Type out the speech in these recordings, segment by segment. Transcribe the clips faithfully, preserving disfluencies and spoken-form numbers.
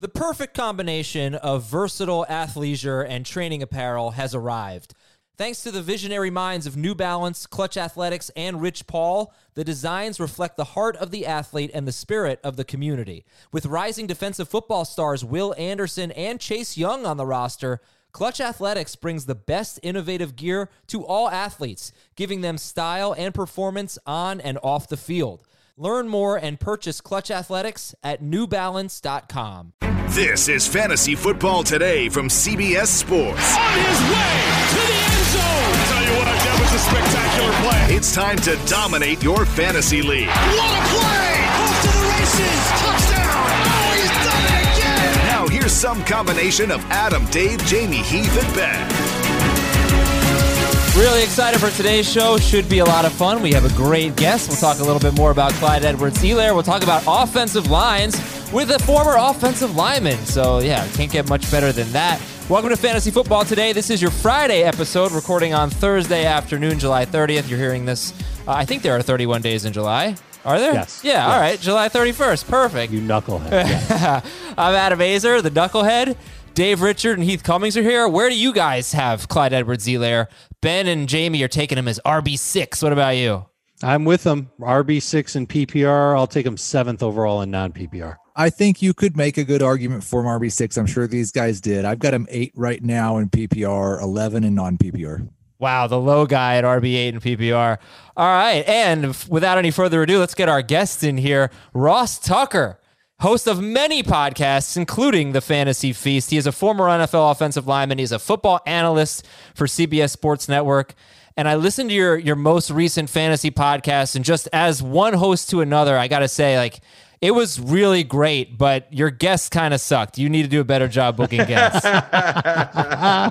The perfect combination of versatile athleisure and training apparel has arrived. Thanks to the visionary minds of New Balance, Clutch Athletics, and Rich Paul, the designs reflect the heart of the athlete and the spirit of the community. With rising defensive football stars Will Anderson and Chase Young on the roster, Clutch Athletics brings the best innovative gear to all athletes, giving them style and performance on and off the field. Learn more and purchase Clutch Athletics at new balance dot com. This is Fantasy Football Today from C B S Sports. On his way to the end zone. I tell you what, that was a spectacular play. It's time to dominate your fantasy league. What a play! Off to the races. Touchdown. Oh, he's done it again. Now here's some combination of Adam, Dave, Jamie, Heath, and Ben. Really excited for today's show. Should be a lot of fun. We have a great guest. We'll talk a little bit more about Clyde Edwards-Helaire. We'll talk about offensive lines with a former offensive lineman. So, yeah, can't get much better than that. Welcome to Fantasy Football Today. This is your Friday episode, recording on Thursday afternoon, July thirtieth. You're hearing this. Uh, I think there are thirty-one days in July. Are there? Yes. Yeah, yes. All right. July thirty-first. Perfect. You knucklehead. Yes. I'm Adam Azer, the knucklehead. Dave Richard and Heath Cummings are here. Where do you guys have Clyde Edwards-Helaire? Ben and Jamie are taking him as R B six. What about you? I'm with him. R B six in P P R. I'll take him seventh overall in non-P P R. I think you could make a good argument for him R B six. I'm sure these guys did. I've got him eight right now in P P R, eleven in non-P P R. Wow, the low guy at R B eight in P P R. All right, and without any further ado, let's get our guests in here. Ross Tucker, host of many podcasts, including The Fantasy Feast. He is a former N F L offensive lineman. He's a football analyst for C B S Sports Network. And I listened to your, your most recent fantasy podcast, and just as one host to another, I got to say, like, it was really great, but your guests kind of sucked. You need to do a better job booking guests. uh,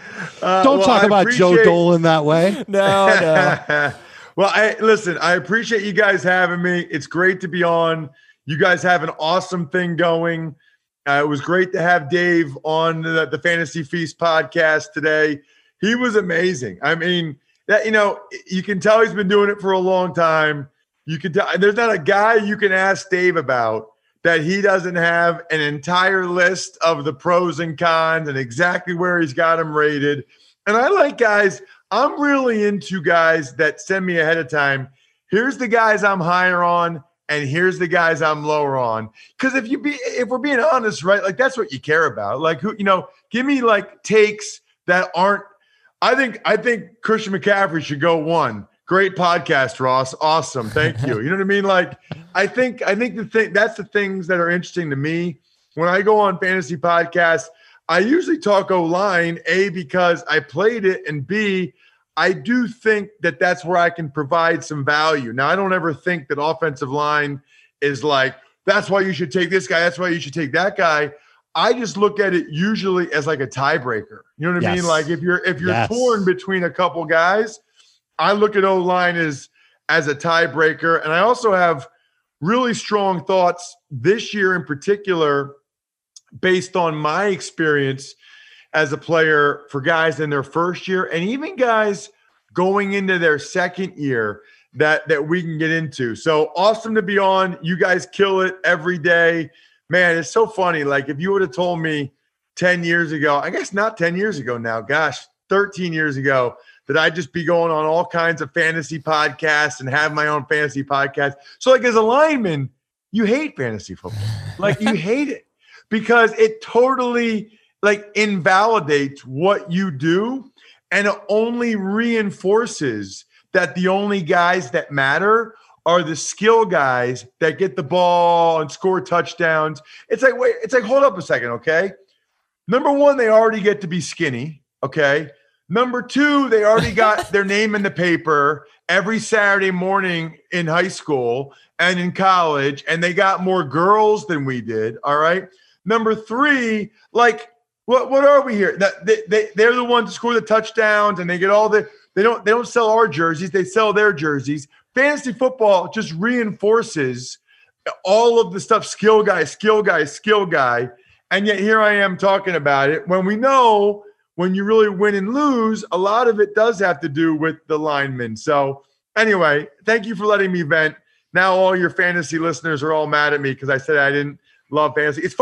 Don't well, talk I about appreciate... Joe Dolan that way. No, no. Well, I, listen, I appreciate you guys having me. It's great to be on. You guys have an awesome thing going. Uh, it was great to have Dave on the, the Fantasy Feast podcast today. He was amazing. I mean, that you know, you can tell he's been doing it for a long time. You can tell there's not a guy you can ask Dave about that he doesn't have an entire list of the pros and cons and exactly where he's got them rated. And I like guys, I'm really into guys that send me ahead of time. Here's the guys I'm higher on, and here's the guys I'm lower on. Because if you be, if we're being honest, right, like that's what you care about. Like who, you know, give me like takes that aren't. I think I think Christian McCaffrey should go one. Great podcast, Ross. Awesome, thank you. You know what I mean? Like I think I think the thing that's the things that are interesting to me when I go on fantasy podcasts. I usually talk O-line, A, because I played it, and B, I do think that that's where I can provide some value. Now, I don't ever think that offensive line is like, that's why you should take this guy, that's why you should take that guy. I just look at it usually as like a tiebreaker. You know what I Yes. mean? Like if you're if you're Yes. torn between a couple guys, I look at O-line as, as a tiebreaker. And I also have really strong thoughts this year in particular based on my experience as a player for guys in their first year and even guys going into their second year that, that we can get into. So awesome to be on. You guys kill it every day. Man, it's so funny. Like if you would have told me ten years ago, I guess not ten years ago now, gosh, thirteen years ago, that I'd just be going on all kinds of fantasy podcasts and have my own fantasy podcast. So like as a lineman, you hate fantasy football. Like you hate it because it totally like invalidates what you do. And it only reinforces that the only guys that matter are the skill guys that get the ball and score touchdowns. It's like, wait, it's like, hold up a second, okay? Number one, they already get to be skinny, okay? Number two, they already got their name in the paper every Saturday morning in high school and in college, and they got more girls than we did, all right? Number three, like, what what are we here? That they, they, they're the ones to score the touchdowns, and they get all the – they don't they don't sell our jerseys. They sell their jerseys. Fantasy football just reinforces all of the stuff, skill guy, skill guy, skill guy. And yet here I am talking about it when we know when you really win and lose, a lot of it does have to do with the linemen. So anyway, thank you for letting me vent. Now all your fantasy listeners are all mad at me because I said I didn't love fantasy. It's funny.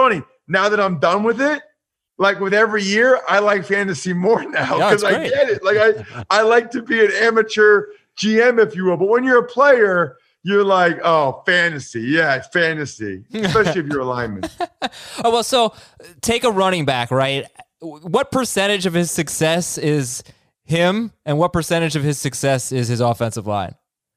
now that I'm done with it, like with every year, I like fantasy more now because Yeah, I get it. Like I, I like to be an amateur G M, if you will. But when you're a player, you're like, oh, fantasy. Yeah, fantasy, especially if you're a lineman. Oh, well, so take a running back, right? What percentage of his success is him, and what percentage of his success is his offensive line?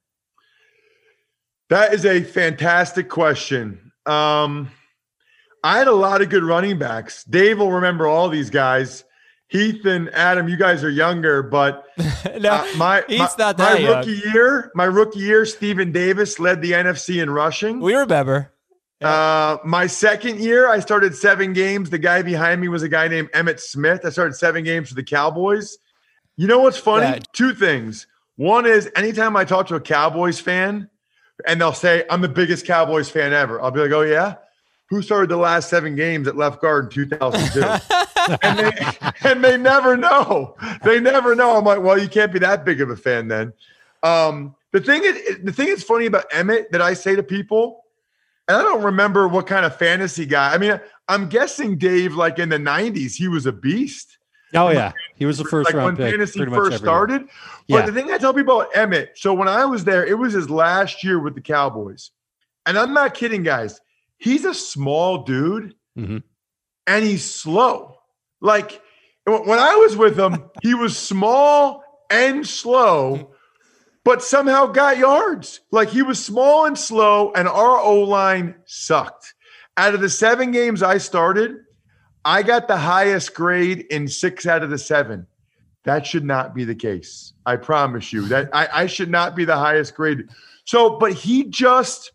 That is a fantastic question. Um, I had a lot of good running backs. Dave will remember all these guys. Heath and Adam, you guys are younger, but no, uh, my, Heath's my, not that my young. rookie year, my rookie year, Stephen Davis led the N F C in rushing. We remember. Uh, my second year, I started seven games. The guy behind me was a guy named Emmitt Smith. I started seven games for the Cowboys. You know what's funny? Yeah. Two things. One is anytime I talk to a Cowboys fan and they'll say, I'm the biggest Cowboys fan ever, I'll be like, oh, yeah? Who started the last seven games at left guard in two thousand two? and, they, and they never know. They never know. I'm like, well, you can't be that big of a fan then. Um, the thing is, the thing that's funny about Emmitt that I say to people, and I don't remember what kind of fantasy guy. I mean, I'm guessing Dave, like in the nineties, he was a beast. Oh yeah, he was the first like round when pick. fantasy pretty much first every year. started. But Yeah. the thing I tell people about Emmitt, so when I was there, it was his last year with the Cowboys. And I'm not kidding, guys. He's a small dude Mhm. and he's slow. Like when I was with him, he was small and slow, but somehow got yards. Like he was small and slow, and our O-line sucked. Out of the seven games I started, I got the highest grade in six out of the seven. That should not be the case. I promise you that I, I should not be the highest grade. So, but he just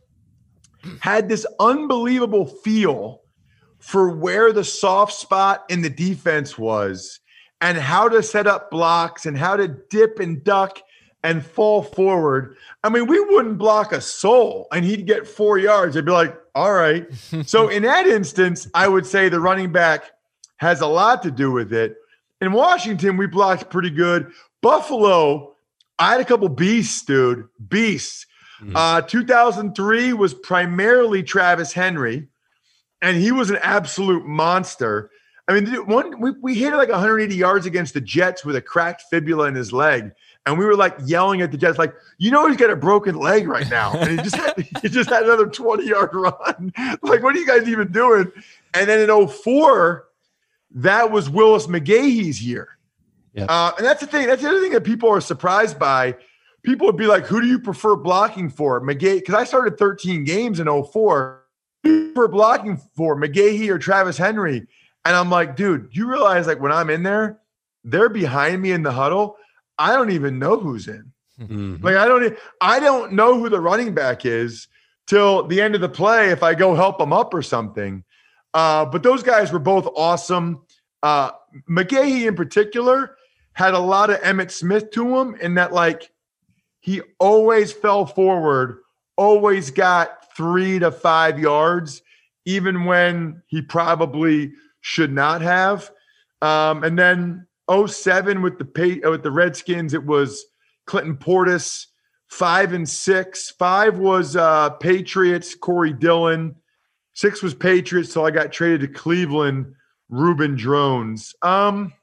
had this unbelievable feel for where the soft spot in the defense was and how to set up blocks and how to dip and duck and fall forward. I mean, we wouldn't block a soul and he'd get four yards. I'd be like, all right. So in that instance, I would say the running back has a lot to do with it. In Washington, we blocked pretty good. Buffalo, I had a couple beasts, dude. Beasts. Mm-hmm. Uh, two thousand three was primarily Travis Henry, and he was an absolute monster. I mean, one we, we hit like one hundred eighty yards against the Jets with a cracked fibula in his leg. And we were like yelling at the Jets, like, you know, he's got a broken leg right now. And he just had, he just had another twenty yard run. Like, what are you guys even doing? And then in oh four, that was Willis McGahee's year. Yep. Uh, and that's the thing. That's the other thing that people are surprised by. People would be like, who do you prefer blocking for? McGahee, because I started thirteen games in oh four. Who do you prefer blocking for, McGahee or Travis Henry? And I'm like, dude, you realize like when I'm in there, they're behind me in the huddle. I don't even know who's in. Mm-hmm. Like I don't, I don't know who the running back is till the end of the play if I go help them up or something. Uh, but those guys were both awesome. Uh, McGahee in particular had a lot of Emmitt Smith to him in that like he always fell forward, always got three to five yards, even when he probably should not have. Um, and then oh seven with the with the Redskins, it was Clinton Portis. Five and six. Five was uh, Patriots, Corey Dillon. Six was Patriots, so I got traded to Cleveland, Reuben Drones. Um,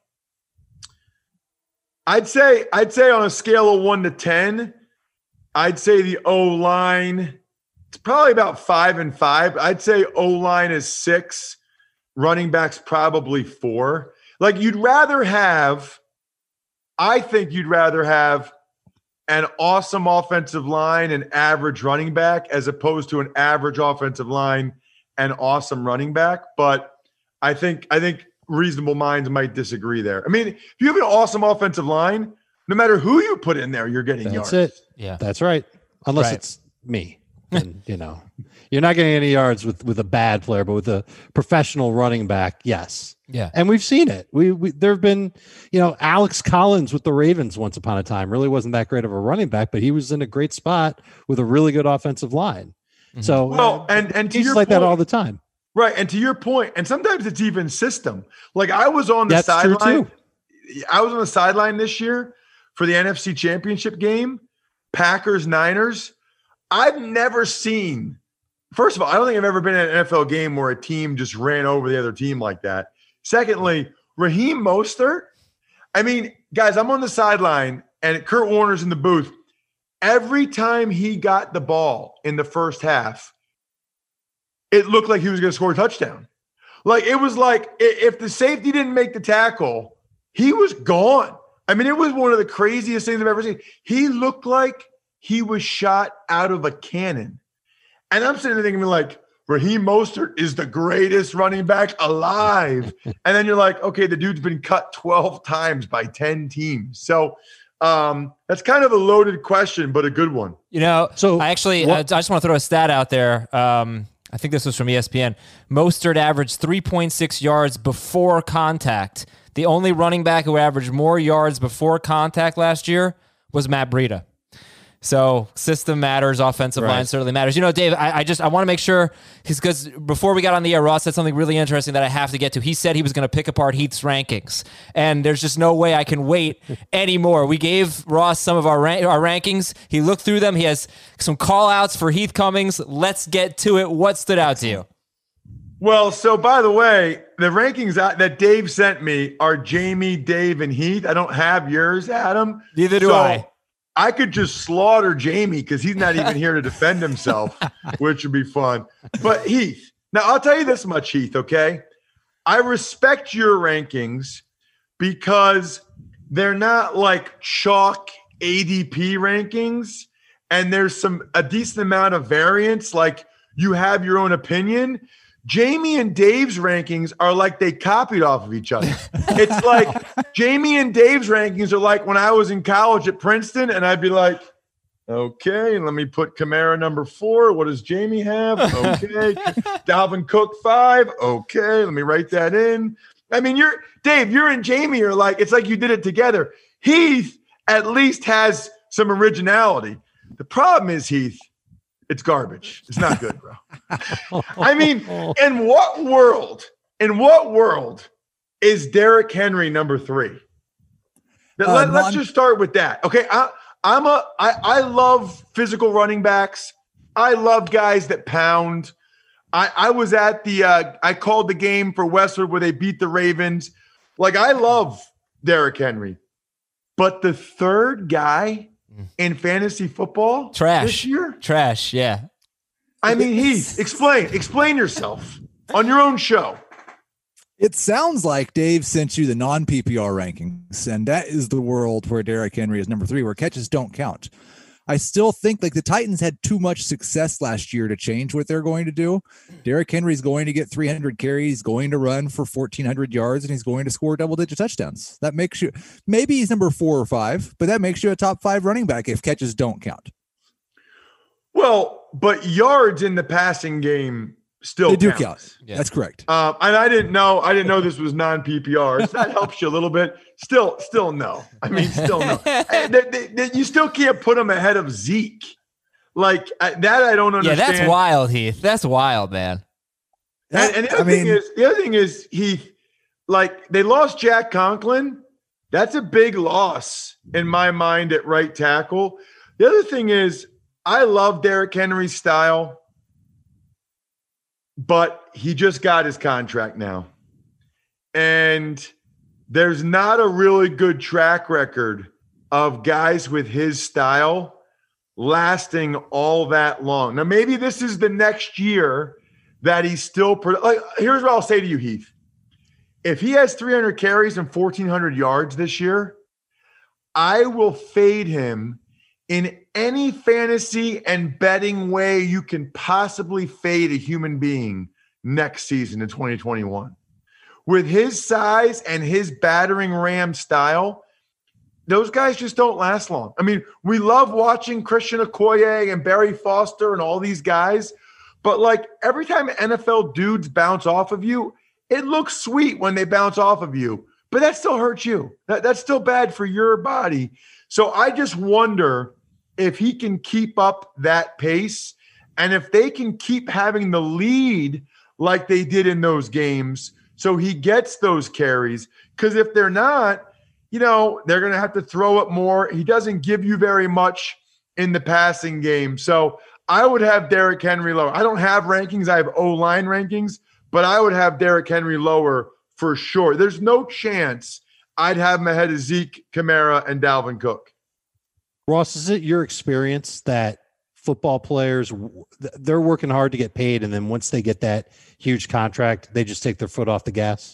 I'd say I'd say on a scale of one to ten, I'd say the O-line, it's probably about five and five. I'd say O-line is six, running backs probably four. Like you'd rather have, I think you'd rather have an awesome offensive line and average running back as opposed to an average offensive line and awesome running back. But I think I think reasonable minds might disagree there. I mean, if you have an awesome offensive line, no matter who you put in there, you're getting That's yards. it. Yeah. That's right. Unless Right. it's me. And, you know, you're not getting any yards with, with a bad player, but with a professional running back, yes. Yeah. And we've seen it. We, we there have been, you know, Alex Collins with the Ravens once upon a time really wasn't that great of a running back, but he was in a great spot with a really good offensive line. Mm-hmm. So Well, and and to he's your like point, that all the time. right? And to your point, and sometimes it's even system. Like I was on the That's true sideline. too. I was on the sideline this year for the N F C Championship game, Packers Niners. I've never seen first of all, I don't think I've ever been in an N F L game where a team just ran over the other team like that. Secondly, Raheem Mostert. I mean, guys, I'm on the sideline and Kurt Warner's in the booth. Every time he got the ball in the first half, it looked like he was going to score a touchdown. Like, it was like if the safety didn't make the tackle, he was gone. I mean, it was one of the craziest things I've ever seen. He looked like he was shot out of a cannon. And I'm sitting there thinking, like, Raheem Mostert is the greatest running back alive. And then you're like, okay, the dude's been cut twelve times by ten teams. So um, that's kind of a loaded question, but a good one. You know, So I actually, what- I just want to throw a stat out there. Um, I think this was from E S P N. Mostert averaged three point six yards before contact. The only running back who averaged more yards before contact last year was Matt Breida. So system matters, offensive Right. line certainly matters. You know, Dave, I, I just I want to make sure because before we got on the air, Ross said something really interesting that I have to get to. He said he was going to pick apart Heath's rankings, and there's just no way I can wait anymore. We gave Ross some of our ran- our rankings. He looked through them. He has some call outs for Heath Cummings. Let's get to it. What stood out to you? Well, so by the way, the rankings that that Dave sent me are Jamie, Dave, and Heath. I don't have yours, Adam. Neither do So I. I could just slaughter Jamie because he's not even here to defend himself, which would be fun. But Heath, now I'll tell you this much, Heath, okay? I respect your rankings because they're not like chalk A D P rankings, and there's some a decent amount of variance. Like you have your own opinion. Jamie and Dave's rankings are like they copied off of each other. It's like Jamie and Dave's rankings are like when I was in college at Princeton, and I'd be like, okay, let me put Kamara number four. What does Jamie have? Okay. Dalvin Cook five. Okay, let me write that in. I mean, you're Dave, you're and Jamie are like, it's like you did it together. Heath at least has some originality. The problem is, Heath, it's garbage. It's not good, bro. I mean, in what world, in what world is Derrick Henry number three? Let, Uh, let's non- just start with that. Okay. I, I'm a, I, I love physical running backs. I love guys that pound. I, I was at the, uh, I called the game for Westwood where they beat the Ravens. Like, I love Derrick Henry, but the third guy in fantasy football Trash. this year, Trash, yeah. I mean, Heath, explain, explain yourself on your own show. It sounds like Dave sent you the non-P P R rankings, and that is the world where Derrick Henry is number three, where catches don't count. I still think like the Titans had too much success last year to change what they're going to do. Derrick Henry's going to get three hundred carries, going to run for fourteen hundred yards, and he's going to score double-digit touchdowns. That makes you maybe he's number four or five, but that makes you a top five running back if catches don't count. Well, but yards in the passing game still They do count. count. Yeah. That's correct. Um, and I didn't know. I didn't know this was non-P P Rs. That helps you a little bit. Still, still no. I mean, still no. And they- they- they- you still can't put him ahead of Zeke. Like uh, that, I don't Yeah, understand. that's wild, Heath. That's wild, man. And, and the other I thing mean- is, the other thing is, he like they lost Jack Conklin. That's a big loss in my mind at right tackle. The other thing is, I love Derrick Henry's style, but he just got his contract now. And there's not a really good track record of guys with his style lasting all that long. Now, maybe this is the next year that he's still pro- like. Here's what I'll say to you, Heath. If he has three hundred carries and fourteen hundred yards this year, I will fade him in any fantasy and betting way you can possibly fade a human being next season in twenty twenty-one. With his size and his battering ram style, those guys just don't last long. I mean, we love watching Christian Okoye and Barry Foster and all these guys, but like every time N F L dudes bounce off of you, it looks sweet when they bounce off of you, but that still hurts you. That, that's still bad for your body. So I just wonder if he can keep up that pace and if they can keep having the lead like they did in those games so he gets those carries. Because if they're not, you know, they're going to have to throw it more. He doesn't give you very much in the passing game. So I would have Derrick Henry lower. I don't have rankings. I have O-line rankings, but I would have Derrick Henry lower for sure. There's no chance I'd have him ahead of Zeke, Kamara, and Dalvin Cook. Ross, is it your experience that football players, they're working hard to get paid, and then once they get that huge contract, they just take their foot off the gas?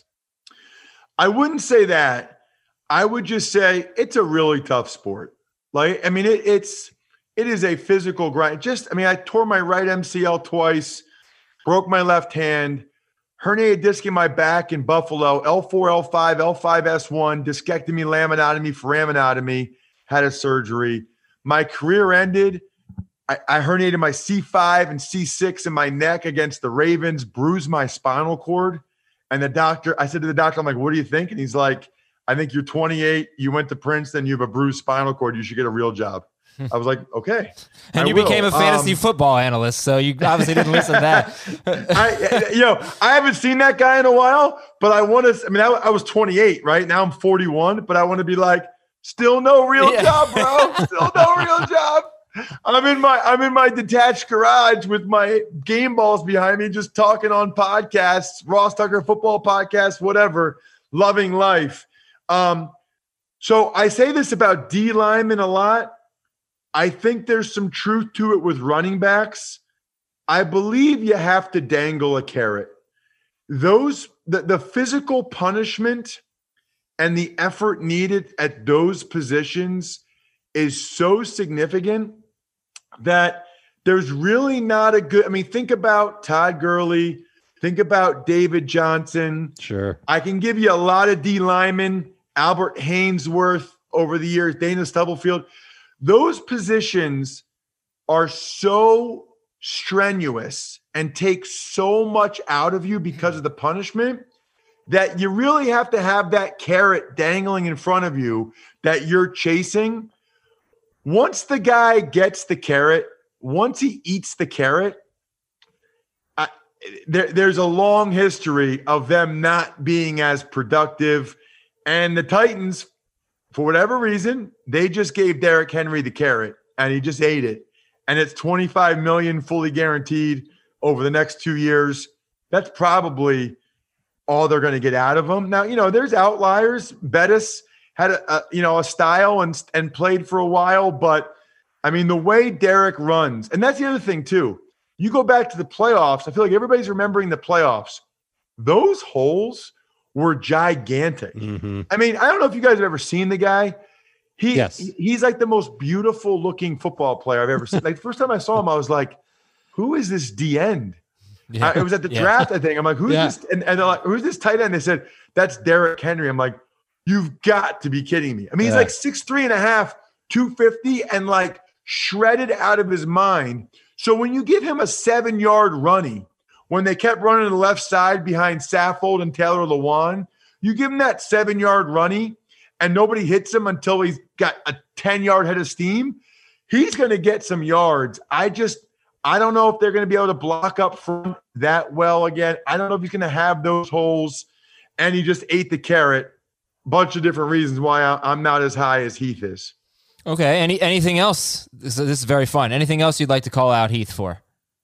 I wouldn't say that. I would just say it's a really tough sport. Like, I mean, it, it's it is a physical grind. Just, I mean, I tore my right M C L twice, broke my left hand, herniated disc in my back in Buffalo, L four, L five, L five S one, discectomy, laminotomy, foraminotomy, had a surgery. My career ended. I, I herniated my C five and C six in my neck against the Ravens, bruised my spinal cord. And the doctor, I said to the doctor, I'm like, what do you think? And he's like, I think you're twenty-eight. You went to Princeton. You have a bruised spinal cord. You should get a real job. I was like, okay. And I you will. became a fantasy um, football analyst, so you obviously didn't listen to that. I, you know, I haven't seen that guy in a while, but I want to, I mean, I, I was twenty-eight, right? Now I'm forty-one, but I want to be like, still no real Yeah. job, bro. Still no real job. I'm in my I'm in my detached garage with my game balls behind me, just talking on podcasts, Ross Tucker football podcast, whatever, loving life. Um, so I say this about D linemen a lot. I think there's some truth to it with running backs. I believe you have to dangle a carrot. Those the, the physical punishment and the effort needed at those positions is so significant that there's really not a good, I mean, think about Todd Gurley, think about David Johnson. Sure. I can give you a lot of D linemen, Albert Hainsworth over the years, Dana Stubblefield. Those positions are so strenuous and take so much out of you because of the punishment that you really have to have that carrot dangling in front of you that you're chasing. Once the guy gets the carrot, once he eats the carrot, I, there, there's a long history of them not being as productive. And the Titans, for whatever reason, they just gave Derrick Henry the carrot and he just ate it. And it's twenty-five million dollars fully guaranteed over the next two years. That's probably all they're going to get out of him. Now, you know, there's outliers. Bettis had a, a you know a style and and played for a while, but I mean the way Derrick runs, and that's the other thing too. You go back to the playoffs. I feel like everybody's remembering the playoffs. Those holes were gigantic. Mm-hmm. I mean, I don't know if you guys have ever seen the guy. He Yes. he's like the most beautiful looking football player I've ever seen. Like the first time I saw him, I was like, "Who is this D end?" Yeah. Uh, it was at the Yeah. draft, I think. I'm like, "Who's Yeah. this?" And, and they're like, "Who's this tight end?" They said, "That's Derrick Henry." I'm like, "You've got to be kidding me!" I mean, he's Yeah. like six three and a half, two fifty, and like shredded out of his mind. So when you give him a seven yard runny, when they kept running to the left side behind Saffold and Taylor Lewan, you give him that seven yard runny, and nobody hits him until he's got a ten yard head of steam. He's going to get some yards. I just, I don't know if they're going to be able to block up front that well again. I don't know if he's going to have those holes. And he just ate the carrot. Bunch of different reasons why I, I'm not as high as Heath is. Okay. Any anything else? This, this is very fun. Anything else you'd like to call out Heath for?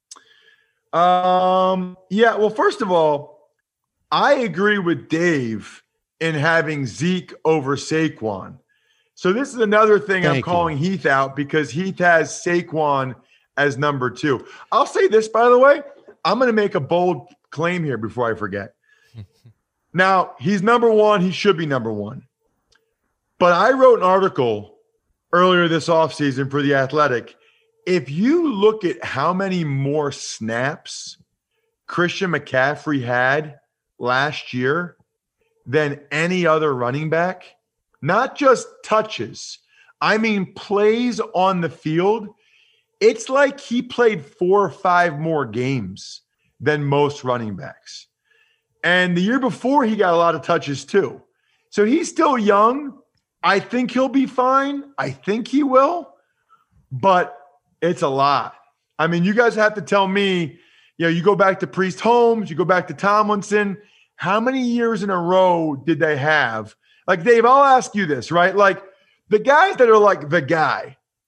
Um. Yeah. Well, first of all, I agree with Dave in having Zeke over Saquon. So this is another thing I'm Thank calling Heath out because Heath has Saquon as number two. I'll say this, by the way. I'm going to make a bold claim here before I forget. Now, he's number one. He should be number one. But I wrote an article earlier this offseason for The Athletic. If you look at how many more snaps Christian McCaffrey had last year than any other running back, not just touches, I mean plays on the field, it's like he played four or five more games than most running backs. And the year before, he got a lot of touches too. So he's still young. I think he'll be fine. I think he will. But it's a lot. I mean, you guys have to tell me, you know, you go back to Priest Holmes, you go back to Tomlinson. How many years in a row did they have? Like, Dave, I'll ask you this, right? Like, the guys that are like the guy,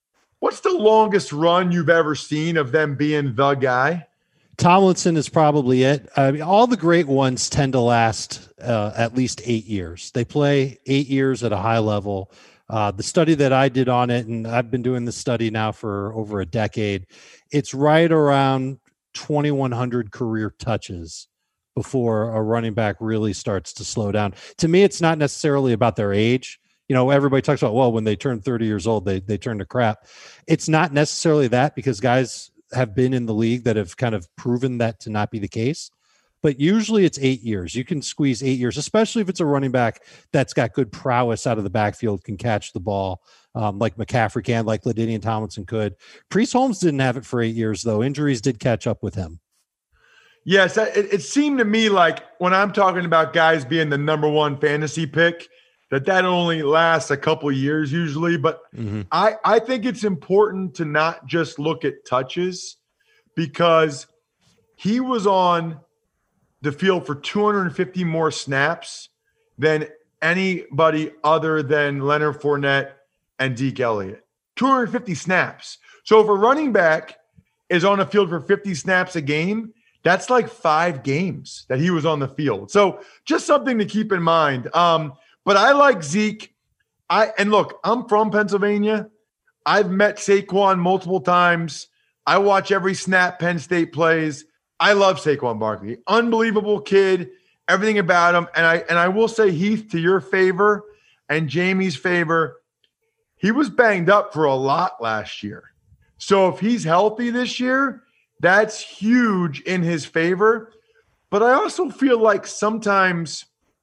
what's the longest run you've ever seen of them being the guy? Tomlinson is probably it. I mean, all the great ones tend to last uh, at least eight years. They play eight years at a high level. Uh, the study that I did on it, and I've been doing this study now for over a decade, it's right around twenty-one hundred career touches before a running back really starts to slow down. To me, it's not necessarily about their age. You know, everybody talks about, well, when they turn thirty years old, they they turn to crap. It's not necessarily that, because guys have been in the league that have kind of proven that to not be the case. But usually it's eight years. You can squeeze eight years, especially if it's a running back that's got good prowess out of the backfield, can catch the ball um, like McCaffrey can, like LaDainian Tomlinson could. Priest Holmes didn't have it for eight years, though. Injuries did catch up with him. Yes, it, it seemed to me like when I'm talking about guys being the number one fantasy pick, that that only lasts a couple years usually. But mm-hmm. I, I think it's important to not just look at touches, because he was on the field for two hundred fifty more snaps than anybody other than Leonard Fournette and Zeke Elliott. two hundred fifty snaps. So if a running back is on the field for fifty snaps a game, that's like five games that he was on the field. So just something to keep in mind. Um, But I like Zeke. I and look, I'm from Pennsylvania. I've met Saquon multiple times. I watch every snap Penn State plays. I love Saquon Barkley. Unbelievable kid, everything about him. And I and I will say, Heath, to your favor and Jamie's favor, he was banged up for a lot last year. So if he's healthy this year, that's huge in his favor. But I also feel like sometimes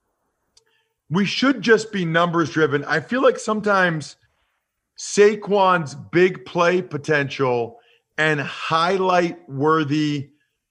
we should just be numbers driven. I feel like sometimes Saquon's big play potential and highlight worthy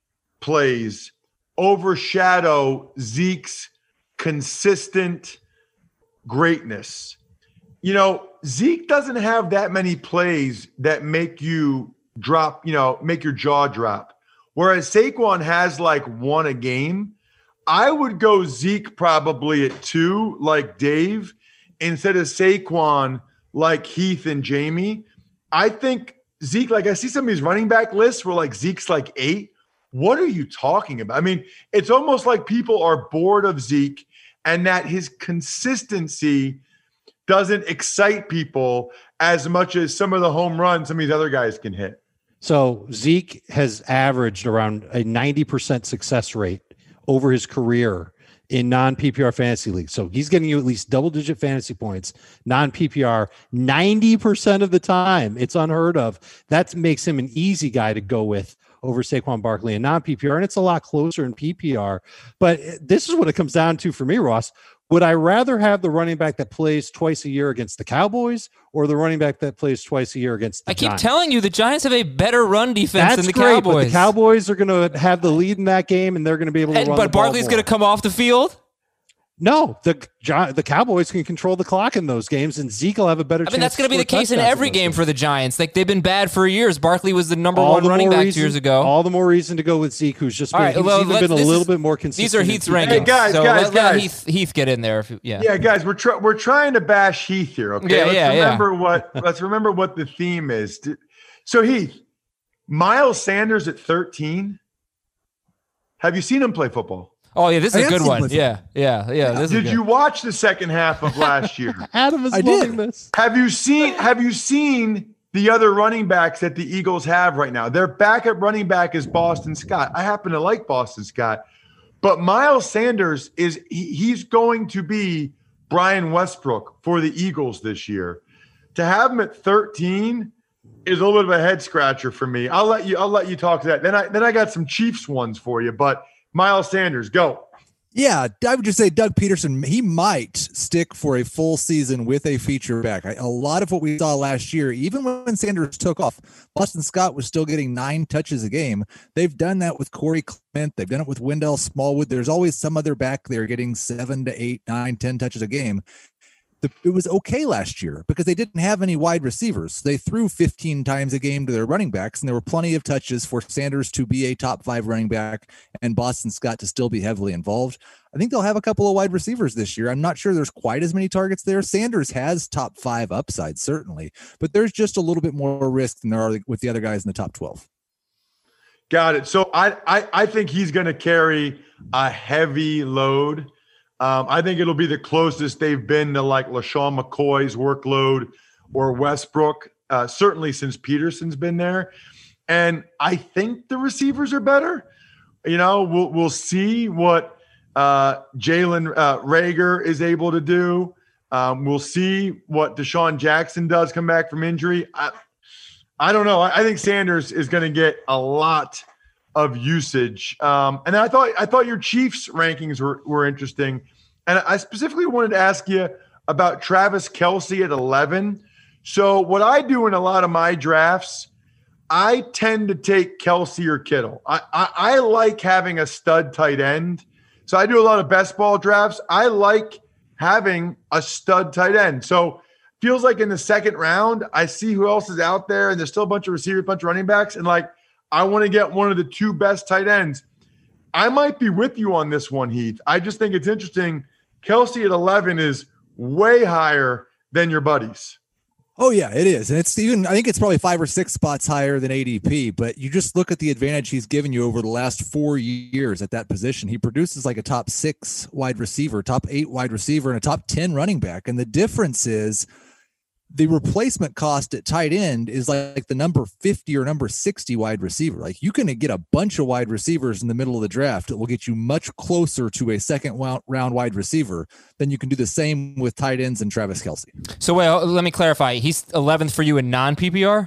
plays overshadow Zeke's consistent greatness. You know, Zeke doesn't have that many plays that make you drop, you know, make your jaw drop. Whereas Saquon has like one a game. I would go Zeke probably at two, like Dave, instead of Saquon, like Heath and Jamie. I think Zeke, like I see some of these running back lists where like Zeke's like eight. What are you talking about? I mean, it's almost like people are bored of Zeke and that his consistency doesn't excite people as much as some of the home runs some of these other guys can hit. So Zeke has averaged around a ninety percent success rate over his career in non-P P R fantasy leagues. So he's getting you at least double-digit fantasy points, non-P P R, ninety percent of the time. It's unheard of. That makes him an easy guy to go with over Saquon Barkley in non-P P R, and it's a lot closer in P P R. But this is what it comes down to for me, Ross. Would I rather have the running back that plays twice a year against the Cowboys or the running back that plays twice a year against the I keep Giants? telling you, the Giants have a better run defense That's than the great, Cowboys. But the Cowboys are going to have the lead in that game, and they're going to be able to and, run but the ball Barkley's more. going to come off the field? No, the the Cowboys can control the clock in those games, and Zeke will have a better I chance. mean, that's going to be the case in touchdowns every those game games. for the Giants. Like, they've been bad for years. Barkley was the number All one the running more back reason, two years ago. All the more reason to go with Zeke, who's just been, All right, he's well, even let's- been a this little is- bit more consistent. These are Heath's in P P R. rankings. Hey, guys, so guys, let, let guys. Heath, Heath get in there. If you, yeah. Yeah, guys, we're trying we're trying to bash Heath here. Okay, Yeah, let's yeah, yeah. remember what let's remember what the theme is. So Heath, Miles Sanders at thirteen. Have you seen him play football? Oh, yeah, this I is a have good seen one. Clifford. Yeah, yeah, yeah. This is Did good. you watch the second half of last year? Adam is I loving did. this. Have you seen Have you seen the other running backs that the Eagles have right now? Their backup running back is Boston Scott. I happen to like Boston Scott, but Miles Sanders is he, he's going to be Brian Westbrook for the Eagles this year. To have him at thirteen is a little bit of a head scratcher for me. I'll let you I'll let you talk to that. Then I then I got some Chiefs ones for you, but Miles Sanders, go. Yeah, I would just say Doug Peterson, he might stick for a full season with a feature back. I, a lot of what we saw last year, even when Sanders took off, Boston Scott was still getting nine touches a game. They've done that with Corey Clement. They've done it with Wendell Smallwood. There's always some other back there getting seven to eight, nine, ten touches a game. The, it was okay last year because they didn't have any wide receivers. They threw fifteen times a game to their running backs, and there were plenty of touches for Sanders to be a top five running back and Boston Scott to still be heavily involved. I think they'll have a couple of wide receivers this year. I'm not sure there's quite as many targets there. Sanders has top five upside, certainly, but there's just a little bit more risk than there are with the other guys in the top twelve. Got it. So I I, I think he's going to carry a heavy load. Um, I think it'll be the closest they've been to like LaShawn McCoy's workload or Westbrook, uh, certainly since Peterson's been there. And I think the receivers are better. You know, we'll we'll see what uh, Jalen uh, Reagor is able to do. Um, we'll see what Deshaun Jackson does come back from injury. I, I don't know. I, I think Sanders is going to get a lot of usage. Um, and I thought I thought your Chiefs rankings were, were interesting. And I specifically wanted to ask you about Travis Kelce at eleven. So what I do in a lot of my drafts, I tend to take Kelce or Kittle. I, I, I like having a stud tight end. So I do a lot of best ball drafts. I like having a stud tight end. So feels like in the second round, I see who else is out there, and there's still a bunch of receivers, a bunch of running backs, and like I want to get one of the two best tight ends. I might be with you on this one, Heath. I just think it's interesting. Kelce at eleven is way higher than your buddies. Oh, yeah, it is. And it's even, I think it's probably five or six spots higher than A D P, but you just look at the advantage he's given you over the last four years at that position. He produces like a top six wide receiver, top eight wide receiver, and a top ten running back. And the difference is the replacement cost at tight end is like the number fifty or number sixty wide receiver. Like you can get a bunch of wide receivers in the middle of the draft that will get you much closer to a second round wide receiver than you can do the same with tight ends and Travis Kelce. So wait, let me clarify. He's eleventh for you in non-P P R?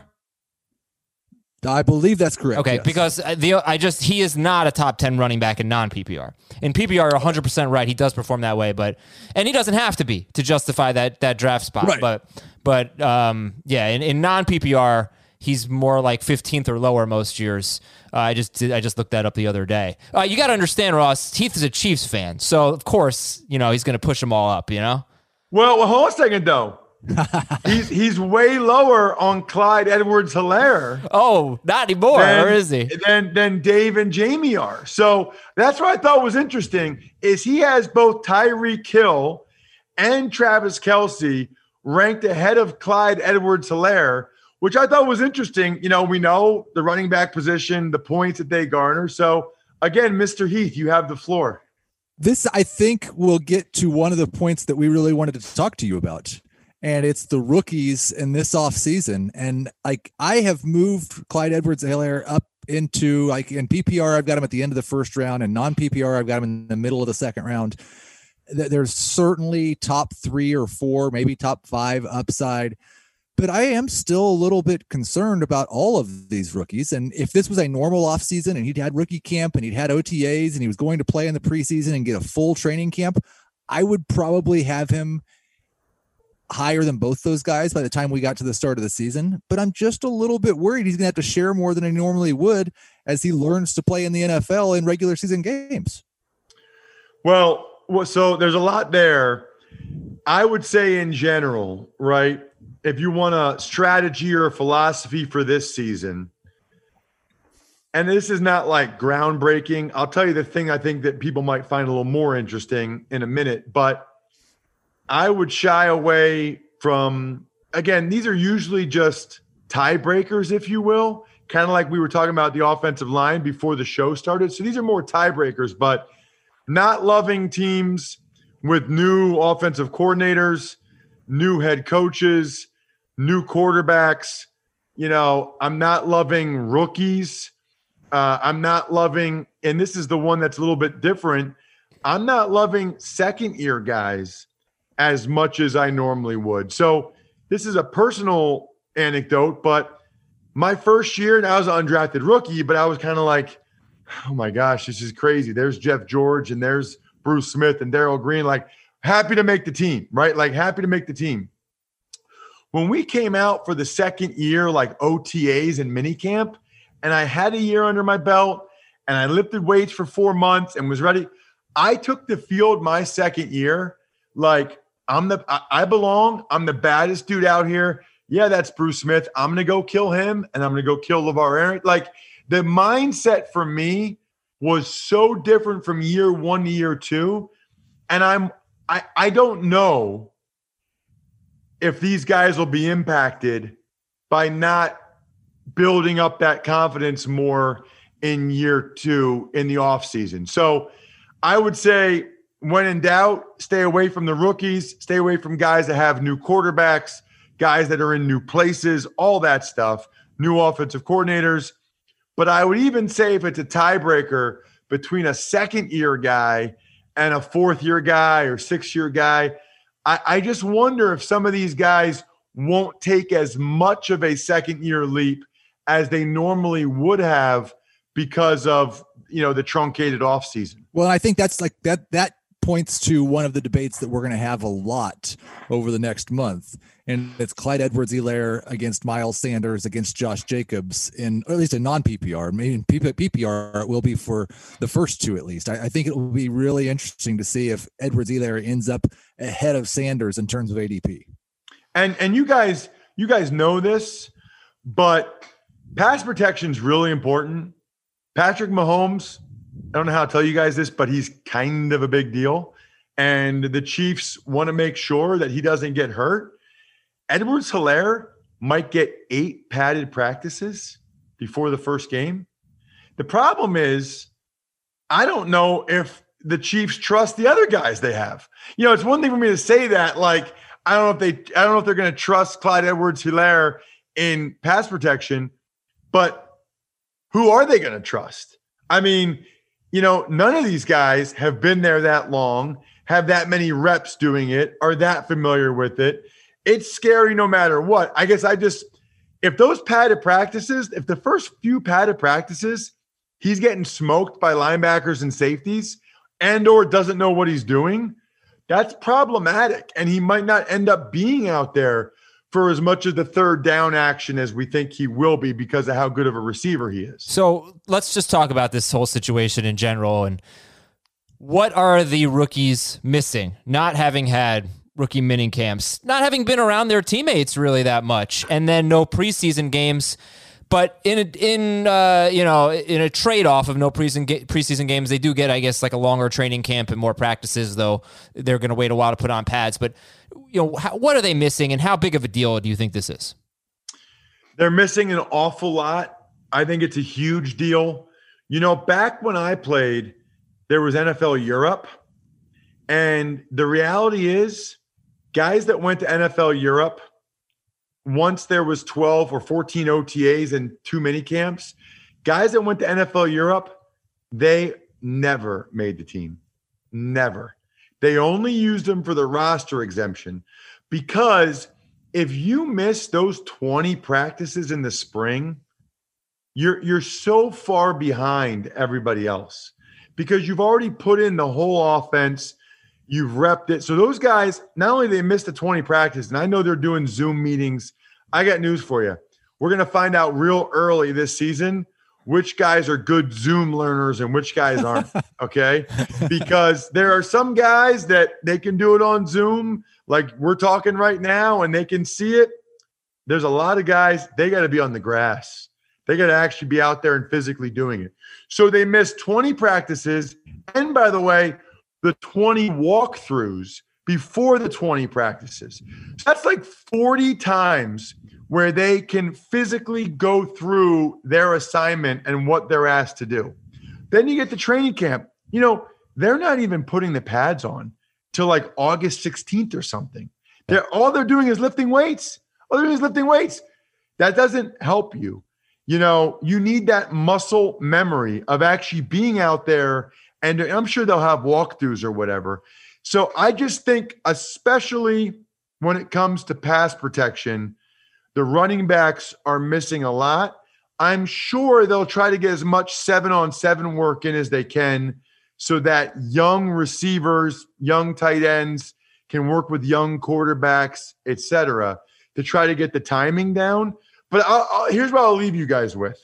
I believe that's correct. Okay, yes. because the I just he is not a top ten running back in non-P P R. In P P R, you're one hundred percent right. He does perform that way, but and he doesn't have to be to justify that that draft spot. Right. But but um, yeah, in, in non-P P R, he's more like fifteenth or lower most years. Uh, I just did, I just looked that up the other day. Uh, you got to understand, Ross. Heath is a Chiefs fan, so of course you know he's going to push them all up. You know. Well, well hold on a second though. he's he's way lower on Clyde Edwards-Helaire. Oh, not anymore. Than, or is he? Than, than Dave and Jamie are. So that's what I thought was interesting is he has both Tyreek Hill and Travis Kelce ranked ahead of Clyde Edwards-Helaire, which I thought was interesting. You know, we know the running back position, the points that they garner. So again, Mister Heath, you have the floor. This, I think, will get to one of the points that we really wanted to talk to you about. And it's the rookies in this offseason. And like I have moved Clyde Edwards-Helaire up into like in P P R, I've got him at the end of the first round, and non-P P R, I've got him in the middle of the second round. There's certainly top three or four, maybe top five upside. But I am still a little bit concerned about all of these rookies. And if this was a normal offseason and he'd had rookie camp and he'd had O T As and he was going to play in the preseason and get a full training camp, I would probably have him higher than both those guys by the time we got to the start of the season. But I'm just a little bit worried he's going to have to share more than he normally would as he learns to play in the N F L in regular season games. Well, so there's a lot there. I would say in general, right, if you want a strategy or a philosophy for this season, and this is not like groundbreaking, I'll tell you the thing I think that people might find a little more interesting in a minute, but I would shy away from, again, these are usually just tiebreakers, if you will, kind of like we were talking about the offensive line before the show started. So these are more tiebreakers, but not loving teams with new offensive coordinators, new head coaches, new quarterbacks. You know, I'm not loving rookies. Uh, I'm not loving, and this is the one that's a little bit different, I'm not loving second-year guys as much as I normally would. So this is a personal anecdote, but my first year, and I was an undrafted rookie, but I was kind of like, oh my gosh, this is crazy. There's Jeff George and there's Bruce Smith and Darrell Green, like happy to make the team, right? Like happy to make the team. When we came out for the second year, like O T As and minicamp, and I had a year under my belt and I lifted weights for four months and was ready, I took the field my second year like I'm the I, I belong. I'm the baddest dude out here. Yeah, that's Bruce Smith. I'm going to go kill him, and I'm going to go kill LeVar Arrington. Like, the mindset for me was so different from year one to year two. And I'm I, I don't know if these guys will be impacted by not building up that confidence more in year two in the offseason. So I would say, when in doubt, stay away from the rookies, stay away from guys that have new quarterbacks, guys that are in new places, all that stuff, new offensive coordinators. But I would even say if it's a tiebreaker between a second-year guy and a fourth-year guy or sixth-year guy, I, I just wonder if some of these guys won't take as much of a second-year leap as they normally would have because of, you know, the truncated offseason. Well, I think that's like that that points to one of the debates that we're going to have a lot over the next month. And it's Clyde Edwards-Helaire against Miles Sanders against Josh Jacobs, in, or at least a non-P P R. Maybe in P P R it will be for the first two at least. I, I think it will be really interesting to see if Edwards-Helaire ends up ahead of Sanders in terms of A D P. And and you guys, you guys know this, but pass protection is really important. Patrick Mahomes, I don't know how to tell you guys this, but he's kind of a big deal. And the Chiefs want to make sure that he doesn't get hurt. Edwards-Helaire might get eight padded practices before the first game. The problem is, I don't know if the Chiefs trust the other guys they have. You know, it's one thing for me to say that, like, I don't know if they, I don't know if they're going to trust Clyde Edwards-Helaire in pass protection, but who are they going to trust? I mean, you know, none of these guys have been there that long, have that many reps doing it, are that familiar with it. It's scary no matter what. I guess I just, if those padded practices, if the first few padded practices, he's getting smoked by linebackers and safeties and or doesn't know what he's doing, that's problematic. And he might not end up being out there for as much of the third down action as we think he will be because of how good of a receiver he is. So let's just talk about this whole situation in general. And what are the rookies missing? Not having had rookie mini camps, not having been around their teammates really that much, and then no preseason games. But in a, in uh, you know in a trade off of no preseason ga- preseason games, they do get, I guess, like a longer training camp and more practices. Though they're going to wait a while to put on pads. But you know, how, what are they missing, and how big of a deal do you think this is? They're missing an awful lot. I think it's a huge deal. You know, back when I played, there was N F L Europe, and the reality is, guys that went to N F L Europe, once there was twelve or fourteen O T As and two mini camps, guys that went to N F L Europe, they never made the team. Never. They only used them for the roster exemption, because if you miss those twenty practices in the spring, you're you're so far behind everybody else because you've already put in the whole offense. You've repped it. So those guys, not only they missed the twenty practice, and I know they're doing Zoom meetings. I got news for you. We're going to find out real early this season which guys are good Zoom learners and which guys aren't, okay? Because there are some guys that they can do it on Zoom, like we're talking right now, and they can see it. There's a lot of guys, they got to be on the grass. They got to actually be out there and physically doing it. So they missed twenty practices. And by the way, the twenty walkthroughs before the twenty practices. So that's like forty times where they can physically go through their assignment and what they're asked to do. Then you get the training camp. You know, they're not even putting the pads on till like August sixteenth or something. They're all they're doing is lifting weights. All they're doing is lifting weights. That doesn't help you. You know, you need that muscle memory of actually being out there, and I'm sure they'll have walkthroughs or whatever. So I just think, especially when it comes to pass protection, the running backs are missing a lot. I'm sure they'll try to get as much seven-on-seven work in as they can so that young receivers, young tight ends can work with young quarterbacks, et cetera, to try to get the timing down. But I'll, I'll, here's what I'll leave you guys with.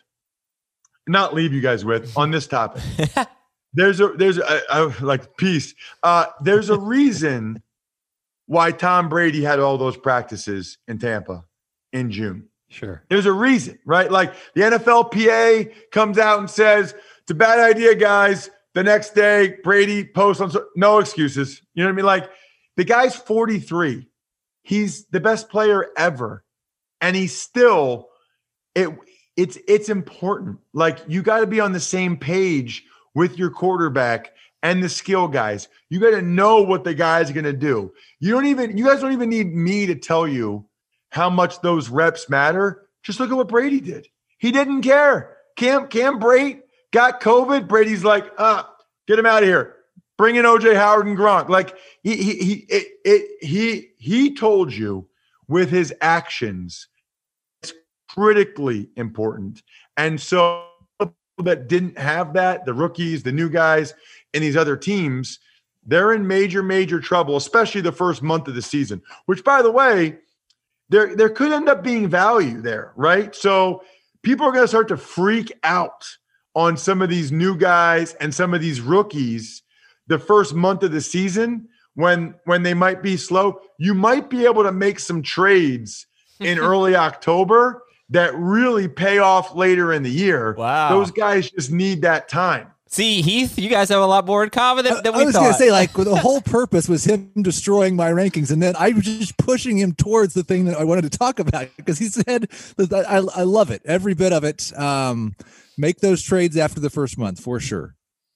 Not leave you guys with on this topic. There's a there's a, a like peace. Uh, there's a reason why Tom Brady had all those practices in Tampa in June. Sure. There's a reason, right? Like the N F L P A comes out and says, it's a bad idea, guys. The next day, Brady posts on, no excuses. You know what I mean? Like the guy's forty-three. He's the best player ever. And he's still, it. it's, it's important. Like you got to be on the same page with your quarterback and the skill guys. You got to know what the guys are going to do. You don't even, you guys don't even need me to tell you how much those reps matter. Just look at what Brady did. He didn't care. Cam, Cam Brate got COVID. Brady's like, ah, get him out of here. Bring in O J Howard and Gronk. Like he, he, he, it, it, he, he told you with his actions, it's critically important. And so that didn't have that, the rookies, the new guys, and these other teams, they're in major, major trouble, especially the first month of the season, which, by the way, there, there could end up being value there, right? So people are going to start to freak out on some of these new guys and some of these rookies the first month of the season when, when they might be slow. You might be able to make some trades in early October that really pay off later in the year. Wow. Those guys just need that time. See, Heath, you guys have a lot more in common than, than we I was thought. going to say, like, the whole purpose was him destroying my rankings, and then I was just pushing him towards the thing that I wanted to talk about because he said, that I, I love it, every bit of it. Um, make those trades after the first month, for sure.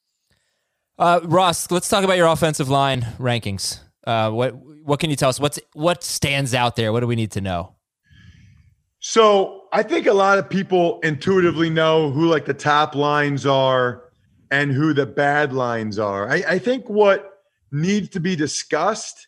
Uh, Ross, let's talk about your offensive line rankings. Uh, what what can you tell us? What's what stands out there? What do we need to know? So I think a lot of people intuitively know who like the top lines are and who the bad lines are. I, I think what needs to be discussed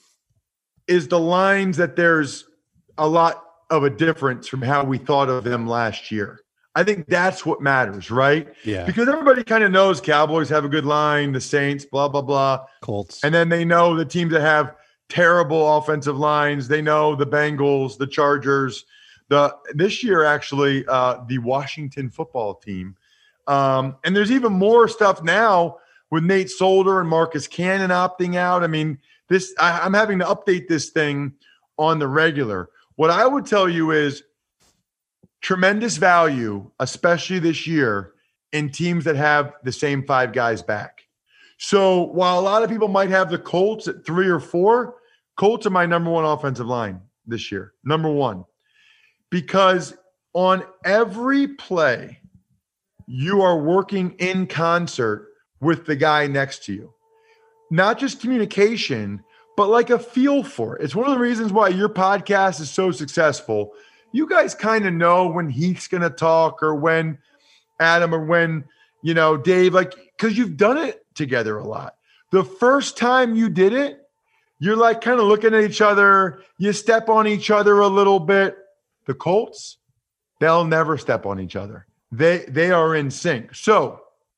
is the lines that there's a lot of a difference from how we thought of them last year. I think that's what matters, right? Yeah. Because everybody kind of knows Cowboys have a good line, the Saints, blah, blah, blah. Colts. And then they know the teams that have terrible offensive lines. They know the Bengals, the Chargers, the this year actually uh, the Washington football team. Um, and there's even more stuff now with Nate Solder and Marcus Cannon opting out. I mean, this I, I'm having to update this thing on the regular. What I would tell you is tremendous value, especially this year, in teams that have the same five guys back. So while a lot of people might have the Colts at three or four, Colts are my number one offensive line this year. Number one. Because on every play, you are working in concert with the guy next to you. Not just communication, but like a feel for it. It's one of the reasons why your podcast is so successful. You guys kind of know when Heath's going to talk or when Adam or when, you know, Dave, like, because you've done it together a lot. The first time you did it, you're like kind of looking at each other. You step on each other a little bit. The Colts, they'll never step on each other. They they are in sync. So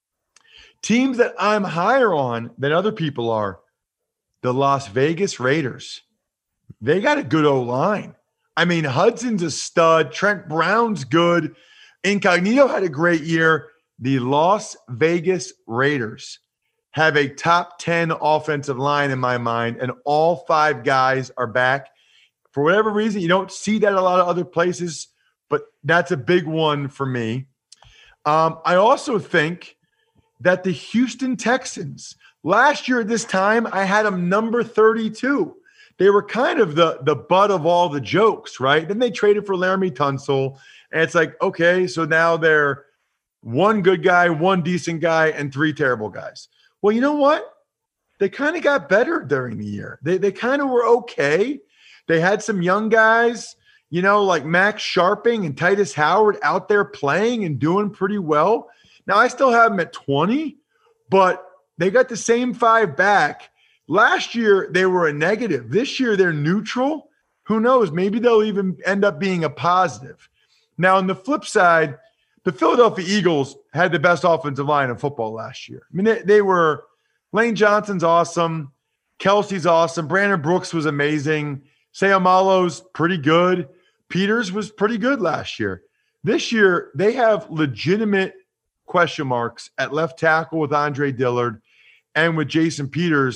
teams that I'm higher on than other people are, the Las Vegas Raiders. They got a good O-line. I mean, Hudson's a stud. Trent Brown's good. Incognito had a great year. The Las Vegas Raiders have a top ten offensive line in my mind, and all five guys are back. For whatever reason, you don't see that a lot of other places, but that's a big one for me. Um, I also think that the Houston Texans, last year at this time, I had them number thirty-two. They were kind of the, the butt of all the jokes, right? Then they traded for Laramie Tunsil, and it's like, okay, so now they're one good guy, one decent guy, and three terrible guys. Well, you know what? They kind of got better during the year. They, they kind of were okay. They had some young guys, you know, like Max Sharping and Titus Howard out there playing and doing pretty well. Now, I still have them at twenty, but they got the same five back. Last year, they were a negative. This year, they're neutral. Who knows? Maybe they'll even end up being a positive. Now, on the flip side, the Philadelphia Eagles had the best offensive line in football last year. I mean, they, they were – Lane Johnson's awesome. Kelsey's awesome. Brandon Brooks was amazing. Sayamalo's pretty good. Peters was pretty good last year. This year, they have legitimate question marks at left tackle with Andre Dillard and with Jason Peters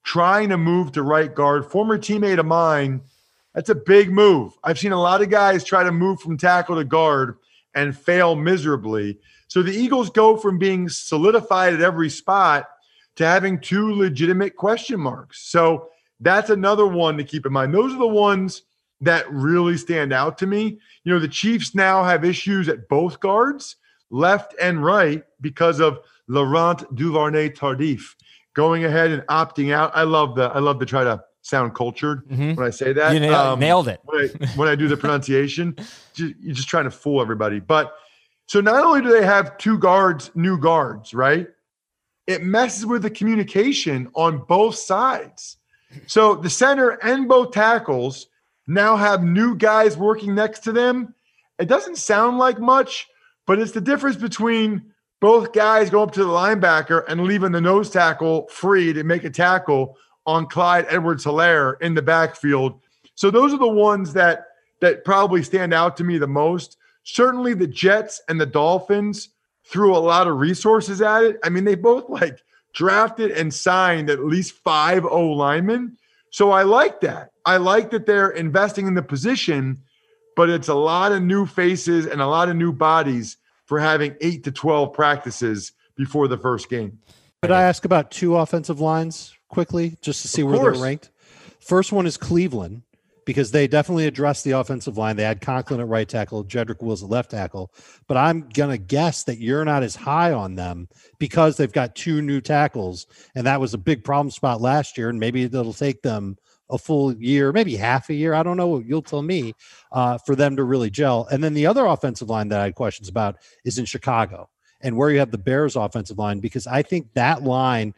trying to move to right guard. Former teammate of mine, that's a big move. I've seen a lot of guys try to move from tackle to guard and fail miserably. So the Eagles go from being solidified at every spot to having two legitimate question marks. So that's another one to keep in mind. Those are the ones that really stand out to me. You know, the Chiefs now have issues at both guards, left and right, because of Laurent Duvernay-Tardif going ahead and opting out. I love the I love to try to sound cultured mm-hmm. when I say that. You nailed, um, nailed it. when, I, when I do the pronunciation, just, you're just trying to fool everybody. But so not only do they have two guards, new guards, right? It messes with the communication on both sides. So the center and both tackles now have new guys working next to them. It doesn't sound like much, but it's the difference between both guys going up to the linebacker and leaving the nose tackle free to make a tackle on Clyde Edwards-Helaire in the backfield. So those are the ones that that probably stand out to me the most. Certainly the Jets and the Dolphins threw a lot of resources at it. I mean, they both like drafted and signed at least five O linemen. So I like that. I like that they're investing in the position, but it's a lot of new faces and a lot of new bodies for having eight to twelve practices before the first game. Could I ask about two offensive lines quickly, just to see Of where course. they're ranked? First one is Cleveland, because they definitely addressed the offensive line. They had Conklin at right tackle, Jedrick Wills at left tackle. But I'm going to guess that you're not as high on them because they've got two new tackles, and that was a big problem spot last year, and maybe it'll take them a full year, maybe half a year. I don't know. You'll tell me uh, for them to really gel. And then the other offensive line that I had questions about is in Chicago, and where you have the Bears offensive line, because I think that line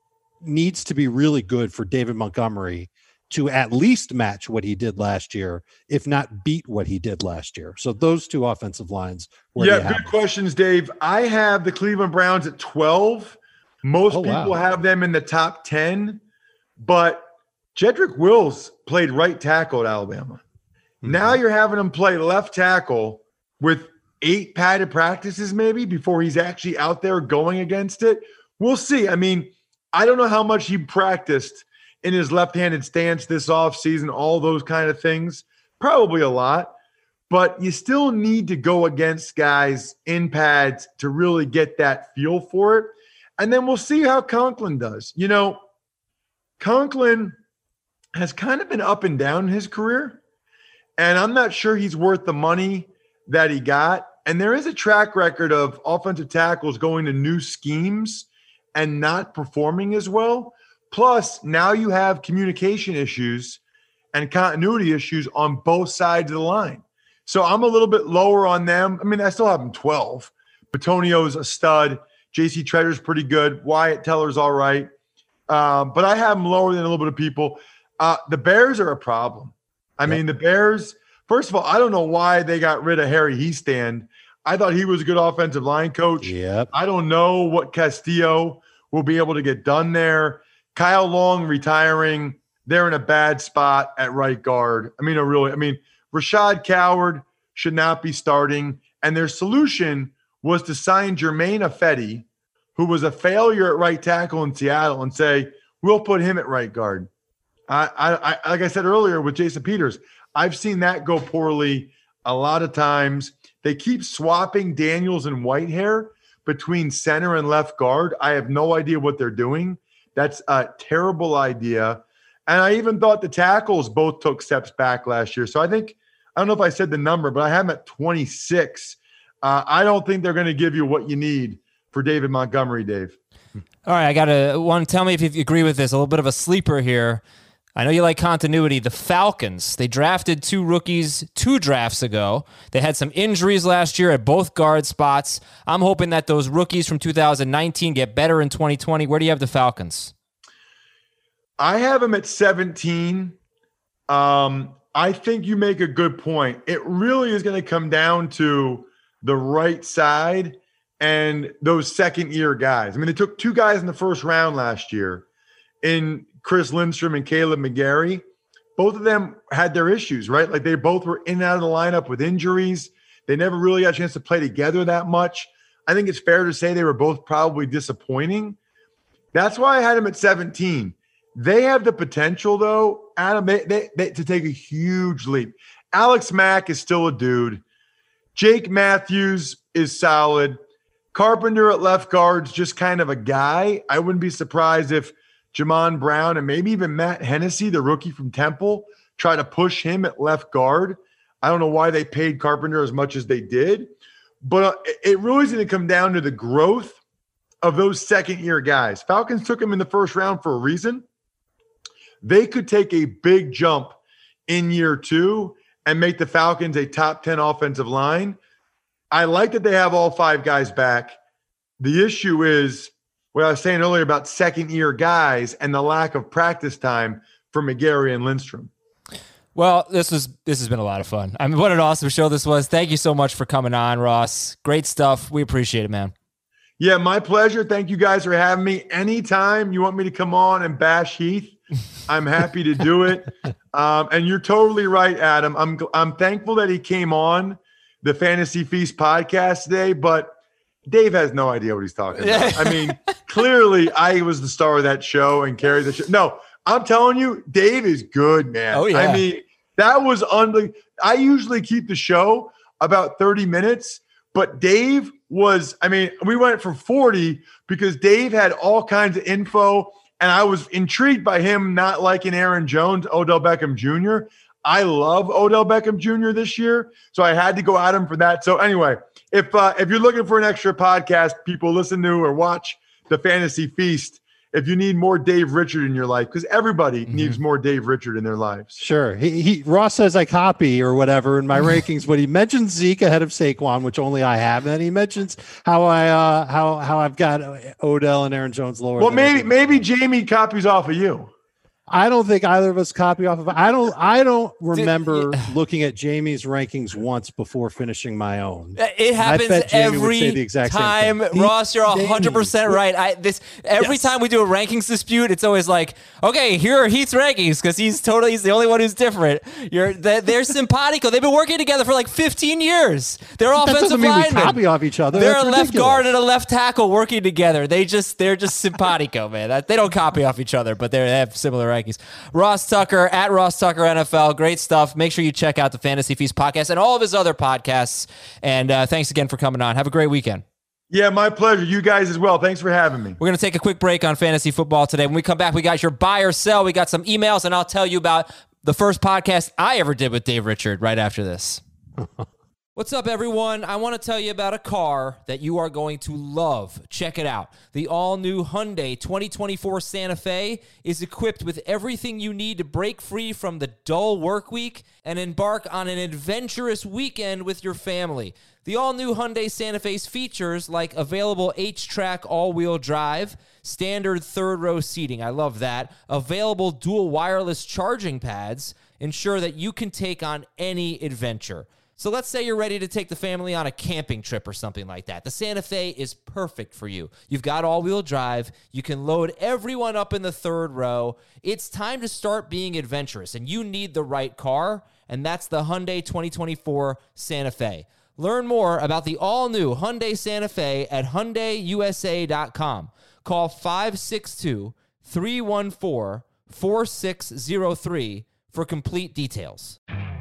needs to be really good for David Montgomery to at least match what he did last year, if not beat what he did last year. So those two offensive lines. Yeah, good questions, Dave. I have the Cleveland Browns at twelve. Most Oh, people wow. have them in the top ten, but Jedrick Wills played right tackle at Alabama. Mm-hmm. Now you're having him play left tackle with eight padded practices maybe before he's actually out there going against it. We'll see. I mean, I don't know how much he practiced in his left-handed stance this offseason, all those kind of things. Probably a lot. But you still need to go against guys in pads to really get that feel for it. And then we'll see how Conklin does. You know, Conklin has kind of been up and down in his career, and I'm not sure he's worth the money that he got. And there is a track record of offensive tackles going to new schemes and not performing as well. Plus, now you have communication issues and continuity issues on both sides of the line. So I'm a little bit lower on them. I mean, I still have them twelve. Batonio's a stud. J C Tretter's pretty good. Wyatt Teller's all right. Um, but I have them lower than a little bit of people. Uh, the Bears are a problem. I Yep. mean, the Bears, first of all, I don't know why they got rid of Harry Heastand. I thought he was a good offensive line coach. Yep. I don't know what Castillo will be able to get done there. Kyle Long retiring. They're in a bad spot at right guard. I mean, a really, I mean, Rashad Coward should not be starting. And their solution was to sign Jermaine Ifedi, who was a failure at right tackle in Seattle, and say, we'll put him at right guard. I, I, I like I said earlier with Jason Peters, I've seen that go poorly a lot of times. They keep swapping Daniels and Whitehair between center and left guard. I have no idea what they're doing. That's a terrible idea. And I even thought the tackles both took steps back last year. So I think, I don't know if I said the number, but I have them at twenty-six. Uh, I don't think they're going to give you what you need for David Montgomery, Dave. All right, I got to one. Tell me if you agree with this. A little bit of a sleeper here. I know you like continuity. The Falcons, they drafted two rookies two drafts ago. They had some injuries last year at both guard spots. I'm hoping that those rookies from two thousand nineteen get better in twenty twenty. Where do you have the Falcons? I have them at seventeen. Um, I think you make a good point. It really is going to come down to the right side and those second-year guys. I mean, they took two guys in the first round last year in Chris Lindstrom and Caleb McGarry. Both of them had their issues, right? Like they both were in and out of the lineup with injuries. They never really got a chance to play together that much. I think it's fair to say they were both probably disappointing. That's why I had them at seventeen. They have the potential, though, Adam, they, they, they, to take a huge leap. Alex Mack is still a dude. Jake Matthews is solid. Carpenter at left guard's just kind of a guy. I wouldn't be surprised if Jamon Brown and maybe even Matt Hennessy, the rookie from Temple, try to push him at left guard. I don't know why they paid Carpenter as much as they did, but it really is going to come down to the growth of those second-year guys. Falcons took him in the first round for a reason. They could take a big jump in year two and make the Falcons a top ten offensive line. I like that they have all five guys back. The issue is what I was saying earlier about second-year guys and the lack of practice time for McGarry and Lindstrom. Well, this was this has been a lot of fun. I mean, what an awesome show this was. Thank you so much for coming on, Ross. Great stuff. We appreciate it, man. Yeah, my pleasure. Thank you guys for having me. Anytime you want me to come on and bash Heath, I'm happy to do it. Um, and you're totally right, Adam. I'm I'm thankful that he came on the Fantasy Feast podcast today, but Dave has no idea what he's talking about. I mean, clearly I was the star of that show and carried the show. No, I'm telling you, Dave is good, man. Oh, yeah. I mean, that was unbelievable. I usually keep the show about thirty minutes, but Dave was, I mean, we went for forty because Dave had all kinds of info, and I was intrigued by him not liking Aaron Jones, Odell Beckham Junior I love Odell Beckham Junior this year, so I had to go at him for that. So anyway, if uh, if you're looking for an extra podcast, people listen to or watch the Fantasy Feast. If you need more Dave Richard in your life, because everybody mm-hmm. needs more Dave Richard in their lives. Sure. He, he Ross says I copy or whatever in my rankings, but he mentions Zeke ahead of Saquon, which only I have, and then he mentions how I uh, how how I've got Odell and Aaron Jones lower. Well, maybe maybe Jamie copies off of you. I don't think either of us copy off of. I don't. I don't remember looking at Jamie's rankings once before finishing my own. It happens every the exact time. Ross, you're a hundred percent right. I this every yes. time we do a rankings dispute, it's always like, okay, here are Heath's rankings because he's totally he's the only one who's different. You're they're, they're simpatico. They've been working together for like fifteen years. They're offensive linemen. We copy off each other. They're That's a ridiculous. left guard and a left tackle working together. They just they're just simpatico, man. They don't copy off each other, but they have similar rankings. Ross Tucker at Ross Tucker N F L. Great stuff. Make sure you check out the Fantasy Feast podcast and all of his other podcasts. And uh, thanks again for coming on. Have a great weekend. Yeah, my pleasure. You guys as well. Thanks for having me. We're going to take a quick break on fantasy football today. When we come back, we got your buy or sell. We got some emails, and I'll tell you about the first podcast I ever did with Dave Richard right after this. What's up, everyone? I want to tell you about a car that you are going to love. Check it out. The all-new Hyundai twenty twenty-four Santa Fe is equipped with everything you need to break free from the dull work week and embark on an adventurous weekend with your family. The all-new Hyundai Santa Fe's features like available H-Track all-wheel drive, standard third-row seating, I love that, available dual wireless charging pads ensure that you can take on any adventure. So let's say you're ready to take the family on a camping trip or something like that. The Santa Fe is perfect for you. You've got all-wheel drive. You can load everyone up in the third row. It's time to start being adventurous, and you need the right car, and that's the Hyundai twenty twenty-four Santa Fe. Learn more about the all-new Hyundai Santa Fe at Hyundai U S A dot com. Call five six two, three one four, four six zero three for complete details.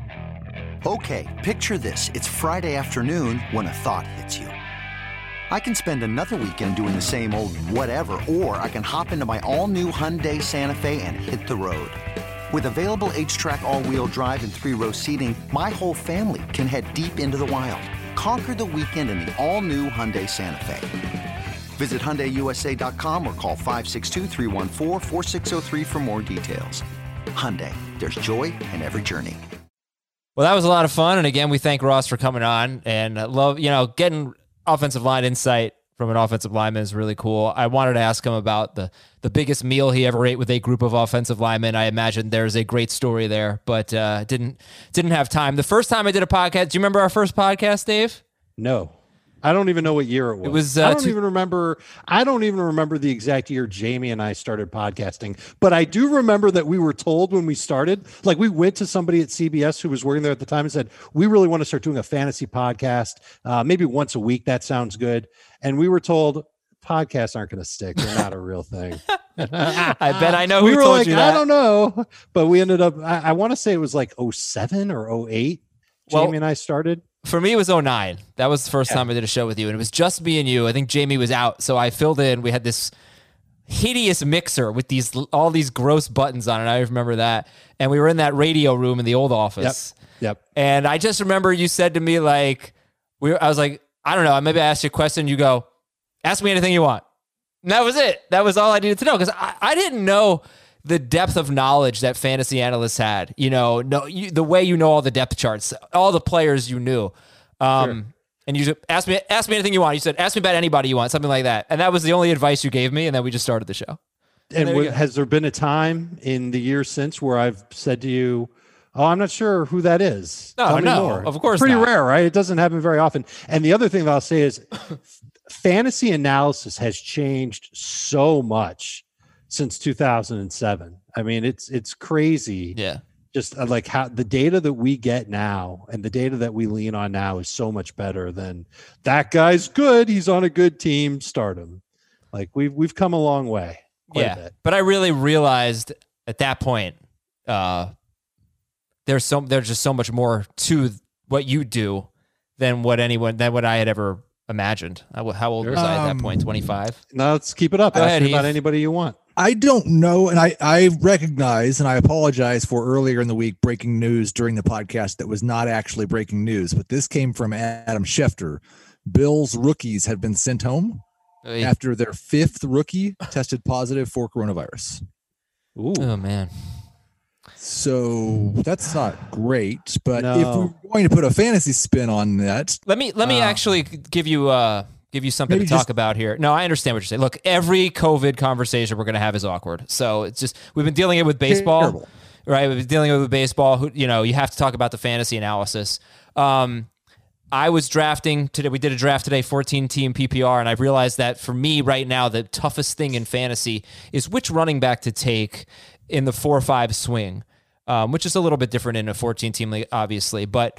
Okay, picture this. It's Friday afternoon when a thought hits you. I can spend another weekend doing the same old whatever, or I can hop into my all-new Hyundai Santa Fe and hit the road. With available H-Track all-wheel drive and three-row seating, my whole family can head deep into the wild. Conquer the weekend in the all-new Hyundai Santa Fe. Visit Hyundai U S A dot com or call five six two, three one four, four six zero three for more details. Hyundai, there's joy in every journey. Well, that was a lot of fun. And again, we thank Ross for coming on, and I love, you know, getting offensive line insight from an offensive lineman is really cool. I wanted to ask him about the, the biggest meal he ever ate with a group of offensive linemen. I imagine there's a great story there, but uh, didn't, didn't have time. The first time I did a podcast, do you remember our first podcast, Dave? No. I don't even know what year it was. It was uh, I don't two- even remember. I don't even remember the exact year Jamie and I started podcasting. But I do remember that we were told when we started, like we went to somebody at C B S who was working there at the time and said, we really want to start doing a fantasy podcast, uh, maybe once a week. That sounds good. And we were told, podcasts aren't going to stick. They're not a real thing. I bet I know we who were told like, you that. I don't know, but we ended up. I, I want to say it was like oh seven or oh eight. Jamie Well, and I started. For me, it was oh nine. That was the first Yeah. time I did a show with you, and it was just me and you. I think Jamie was out, so I filled in. We had this hideous mixer with these all these gross buttons on it. I remember that, and we were in that radio room in the old office. Yep. And I just remember you said to me, like, we. Were, I was like, I don't know. Maybe I asked you a question. You go, ask me anything you want. And that was it. That was all I needed to know because I, I didn't know the depth of knowledge that fantasy analysts had. You know, no, you, the way you know all the depth charts, all the players you knew. Um, Sure. And you said, ask me, ask me anything you want. You said, ask me about anybody you want, something like that. And that was the only advice you gave me. And then we just started the show. And there you w- go. has there been a time in the years since where I've said to you, "Oh, I'm not sure who that is"? No, Tell me no, more. of course Pretty not. rare, right? It doesn't happen very often. And the other thing that I'll say is, fantasy analysis has changed so much since two thousand seven. I mean, it's it's crazy. Yeah. Just uh, like how the data that we get now and the data that we lean on now is so much better than that guy's good. He's on a good team. Start him. Like we've we've come a long way. Quite a Yeah. bit. But I really realized at that point, uh, there's so there's just so much more to what you do than what anyone than what I had ever imagined. I, how old was I at that point? Um, twenty-five? Now let's keep it up. Go Ask ahead, me about Heath. anybody you want. I don't know, and I I recognize and I apologize for earlier in the week breaking news during the podcast that was not actually breaking news, but this came from Adam Schefter. Bills rookies have been sent home after their fifth rookie tested positive for coronavirus. Ooh. Oh man. So that's not great, but if No. we're going to put a fantasy spin on that, Let me let me Uh, actually give you uh give you something to maybe talk just- about here. No, I understand what you're saying. Look, every COVID conversation we're going to have is awkward. So it's just we've been dealing it with baseball, Terrible. right? We've been dealing with baseball. Who you know, you have to talk about the fantasy analysis. Um, I was drafting today. We did a draft today, fourteen team P P R, and I realized that for me right now, the toughest thing in fantasy is which running back to take in the four five swing, um, which is a little bit different in a fourteen team league, obviously. But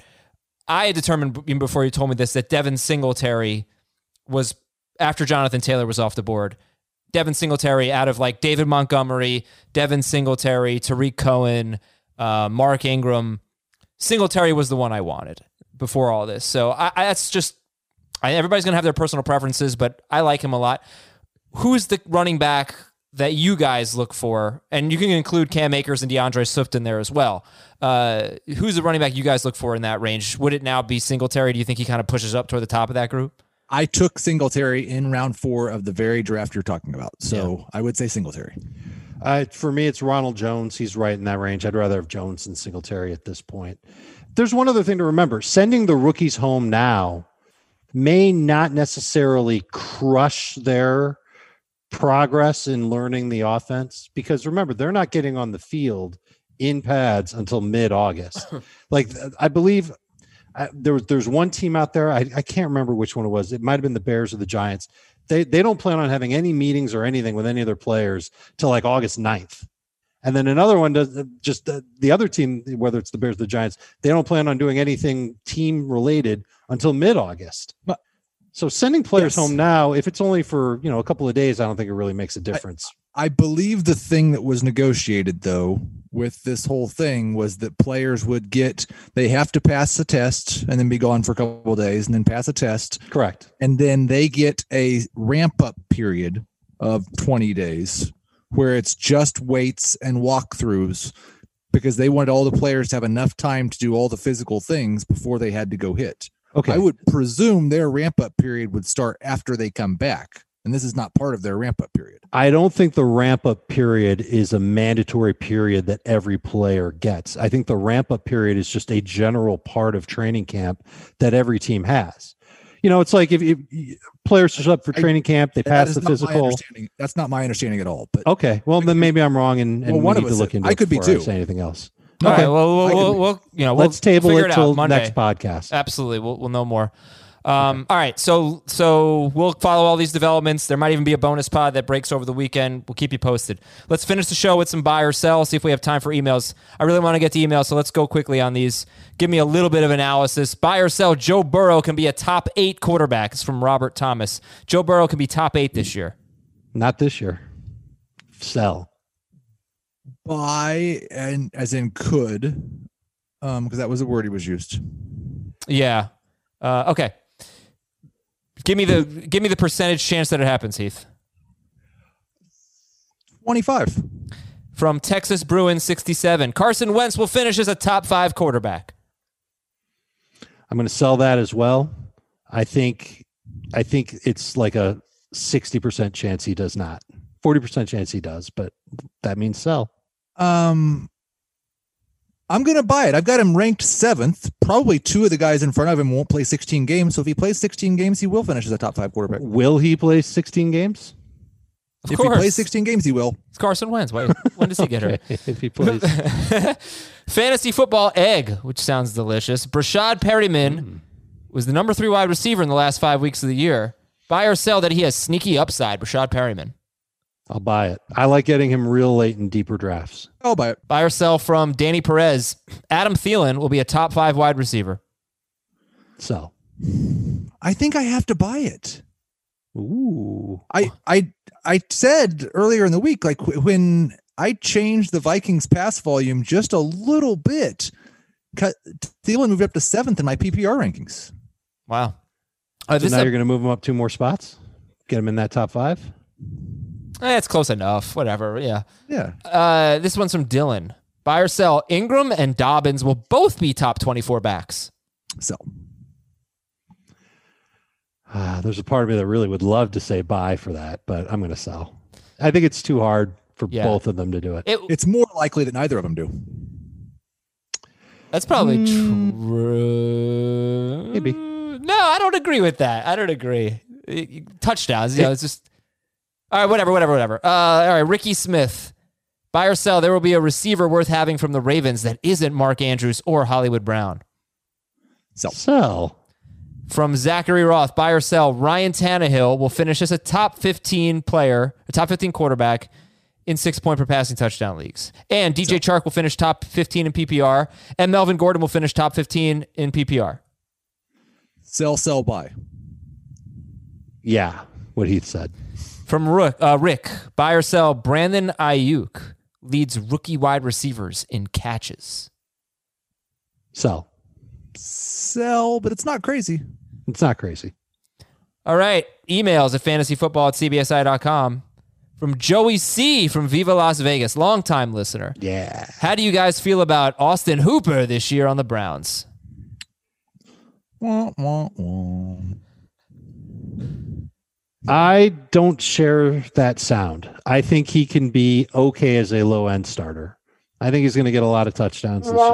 I had determined even before you told me this that Devin Singletary was, after Jonathan Taylor was off the board, Devin Singletary out of like David Montgomery, Devin Singletary, Tariq Cohen, uh, Mark Ingram. Singletary was the one I wanted before all this. So I, I, that's just, I, everybody's going to have their personal preferences, but I like him a lot. Who's the running back that you guys look for? And you can include Cam Akers and DeAndre Swift in there as well. Uh, who's the running back you guys look for in that range? Would it now be Singletary? Do you think he kind of pushes up toward the top of that group? I took Singletary in round four of the very draft you're talking about. So I would say Singletary. Uh, for me, it's Ronald Jones. He's right in that range. I'd rather have Jones than Singletary at this point. There's one other thing to remember. Sending the rookies home now may not necessarily crush their progress in learning the offense, because remember, they're not getting on the field in pads until mid-August. Like I believe I, there was there's one team out there. I, I can't remember which one it was. It might have been the Bears or the Giants. They they don't plan on having any meetings or anything with any of their players till like August ninth. And then another one does just the, the other team, whether it's the Bears or the Giants, they don't plan on doing anything team related until mid-August. But- So sending players Yes. home now, if it's only for, you know, a couple of days, I don't think it really makes a difference. I believe the thing that was negotiated, though, with this whole thing was that players would get, they have to pass a test and then be gone for a couple of days and then pass a test. Correct. And then they get a ramp up period of twenty days where it's just weights and walkthroughs, because they wanted all the players to have enough time to do all the physical things before they had to go hit. Okay. I would presume their ramp up period would start after they come back. And this is not part of their ramp up period. I don't think the ramp up period is a mandatory period that every player gets. I think the ramp up period is just a general part of training camp that every team has. You know, it's like if, if players show up for I- training camp, they That pass is the not my physical. understanding. That's not my understanding at all. But Okay. Well, then maybe I'm wrong and, and Well, we one need of to us look is. into I it could be before I too. say anything else. All Okay. right, well, we'll, I could we'll, be. we'll you know we'll Let's table figure it out till Monday. next podcast. Absolutely, we'll we'll know more. Um, all right, so so we'll follow all these developments. There might even be a bonus pod that breaks over the weekend. We'll keep you posted. Let's finish the show with some buy or sell, see if we have time for emails. I really want to get to emails, so let's go quickly on these. Give me a little bit of analysis. Buy or sell, Joe Burrow can be a top eight quarterback. It's from Robert Thomas. Joe Burrow can be top eight this year. Not this year. Sell. Buy, and as in could, um, because that was the word he was used. Yeah. Uh, okay. Give me the give me the percentage chance that it happens, Heath. twenty-five. From Texas Bruins sixty-seven. Carson Wentz will finish as a top five quarterback. I'm going to sell that as well. I think I think it's like a sixty percent chance he does not. forty percent chance he does, but that means sell. Um, I'm going to buy it. I've got him ranked seventh. Probably two of the guys in front of him won't play sixteen games. So if he plays sixteen games, he will finish as a top five quarterback. Will he play sixteen games? Of if course. he plays sixteen games, he will. It's Carson Wentz. Wait, when does he get hurt? If he plays. Fantasy football egg, which sounds delicious. Brashad Perryman mm. was the number three wide receiver in the last five weeks of the year. Buy or sell that he has sneaky upside, Brashad Perryman. I'll buy it. I like getting him real late in deeper drafts. I'll buy it. Buy or sell from Danny Perez. Adam Thielen will be a top five wide receiver. Sell. I think I have to buy it. Ooh. I I I said earlier in the week, like when I changed the Vikings pass volume just a little bit, Thielen moved up to seventh in my P P R rankings. Wow. Uh, so now up- you're going to move him up two more spots? Get him in that top five? Eh, it's close enough. Whatever. Yeah. Yeah. Uh, this one's from Dylan. Buy or sell. Ingram and Dobbins will both be top twenty-four backs. Sell. Uh, there's a part of me that really would love to say buy for that, but I'm going to sell. I think it's too hard for yeah. both of them to do it. it. It's more likely that neither of them do. That's probably mm, true. Maybe. No, I don't agree with that. I don't agree. Touchdowns. You know, it's just. All right, whatever, whatever, whatever. Uh, all right, Ricky Smith. Buy or sell, there will be a receiver worth having from the Ravens that isn't Mark Andrews or Hollywood Brown. Sell. Sell. From Zachary Roth, buy or sell, Ryan Tannehill will finish as a top fifteen player, a top fifteen quarterback in six-point per passing touchdown leagues. And D J sell. Chark will finish top fifteen in P P R, and Melvin Gordon will finish top fifteen in P P R. Sell, sell, buy. Yeah, what Heath said. From Rick, uh, Rick, buy or sell, Brandon Ayuk leads rookie wide receivers in catches. Sell. Sell, but it's not crazy. It's not crazy. All right. Emails at fantasyfootball at c b s i dot com. From Joey C. from Viva Las Vegas, longtime listener. Yeah. How do you guys feel about Austin Hooper this year on the Browns? Wah, wah, wah. I don't share that sound. I think he can be okay as a low-end starter. I think he's going to get a lot of touchdowns this year.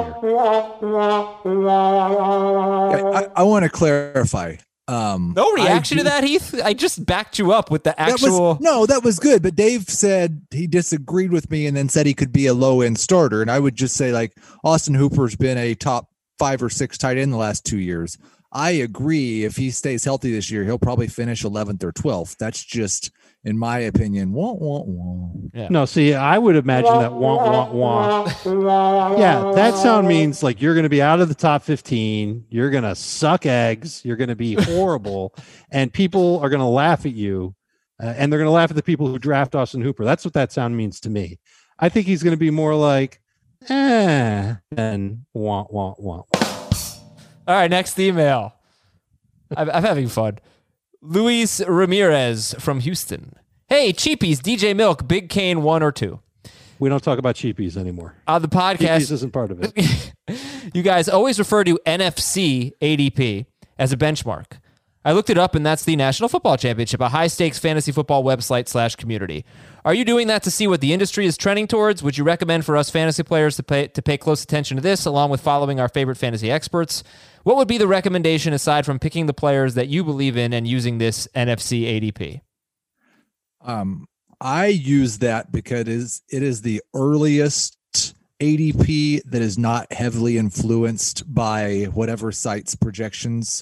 I, I want to clarify. Um, no reaction I, to that, Heath? I just backed you up with the actual... That was, no, that was good. But Dave said he disagreed with me and then said he could be a low-end starter. And I would just say, like, Austin Hooper's been a top five or six tight end the last two years. I agree. If he stays healthy this year, he'll probably finish eleventh or twelfth. That's just, in my opinion, wah, wah, wah. Yeah. No, see, I would imagine that wah, wah, wah. Yeah, that sound means like you're going to be out of the top fifteen. You're going to suck eggs. You're going to be horrible. And people are going to laugh at you. Uh, and they're going to laugh at the people who draft Austin Hooper. That's what that sound means to me. I think he's going to be more like, eh, and wah, wah, wah. All right, next email. I'm, I'm having fun. Luis Ramirez from Houston. Hey, cheapies, D J Milk, Big Kane, one or two. We don't talk about cheapies anymore. On the podcast, cheapies isn't part of it. You guys always refer to N F C A D P as a benchmark. I looked it up, and that's the National Football Championship, a high-stakes fantasy football website slash community. Are you doing that to see what the industry is trending towards? Would you recommend for us fantasy players to pay to pay close attention to this, along with following our favorite fantasy experts? What would be the recommendation aside from picking the players that you believe in and using this N F C A D P? Um, I use that because it is, it is the earliest A D P that is not heavily influenced by whatever site's projections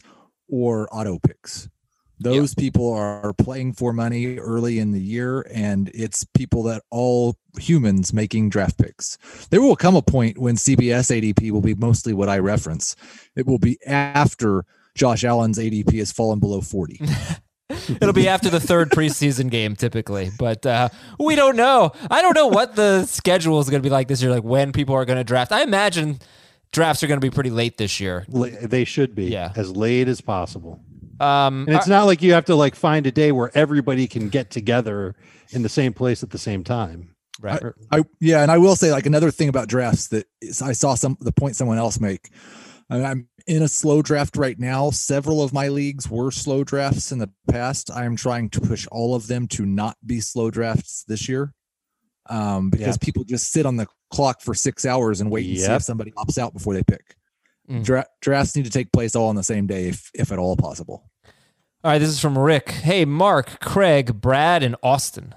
or auto picks. Those yep. people are playing for money early in the year, and it's people that all humans making draft picks. There will come a point when C B S A D P will be mostly what I reference. It will be after Josh Allen's A D P has fallen below forty. It'll be after the third preseason game typically, but uh, we don't know. I don't know what the schedule is going to be like this year, like when people are going to draft. I imagine drafts are going to be pretty late this year. They should be, yeah. as late as possible. Um, and it's not like you have to like find a day where everybody can get together in the same place at the same time. Right. I, I yeah. And I will say like another thing about drafts that is, I saw some, the point someone else make. I mean, I'm in a slow draft right now. Several of my leagues were slow drafts in the past. I am trying to push all of them to not be slow drafts this year. Um, because yep. people just sit on the clock for six hours and wait and yep. see if somebody opts out before they pick. Mm. Dra- drafts need to take place all on the same day, if, if at all possible. All right, this is from Rick. Hey, Mark, Craig, Brad, and Austin.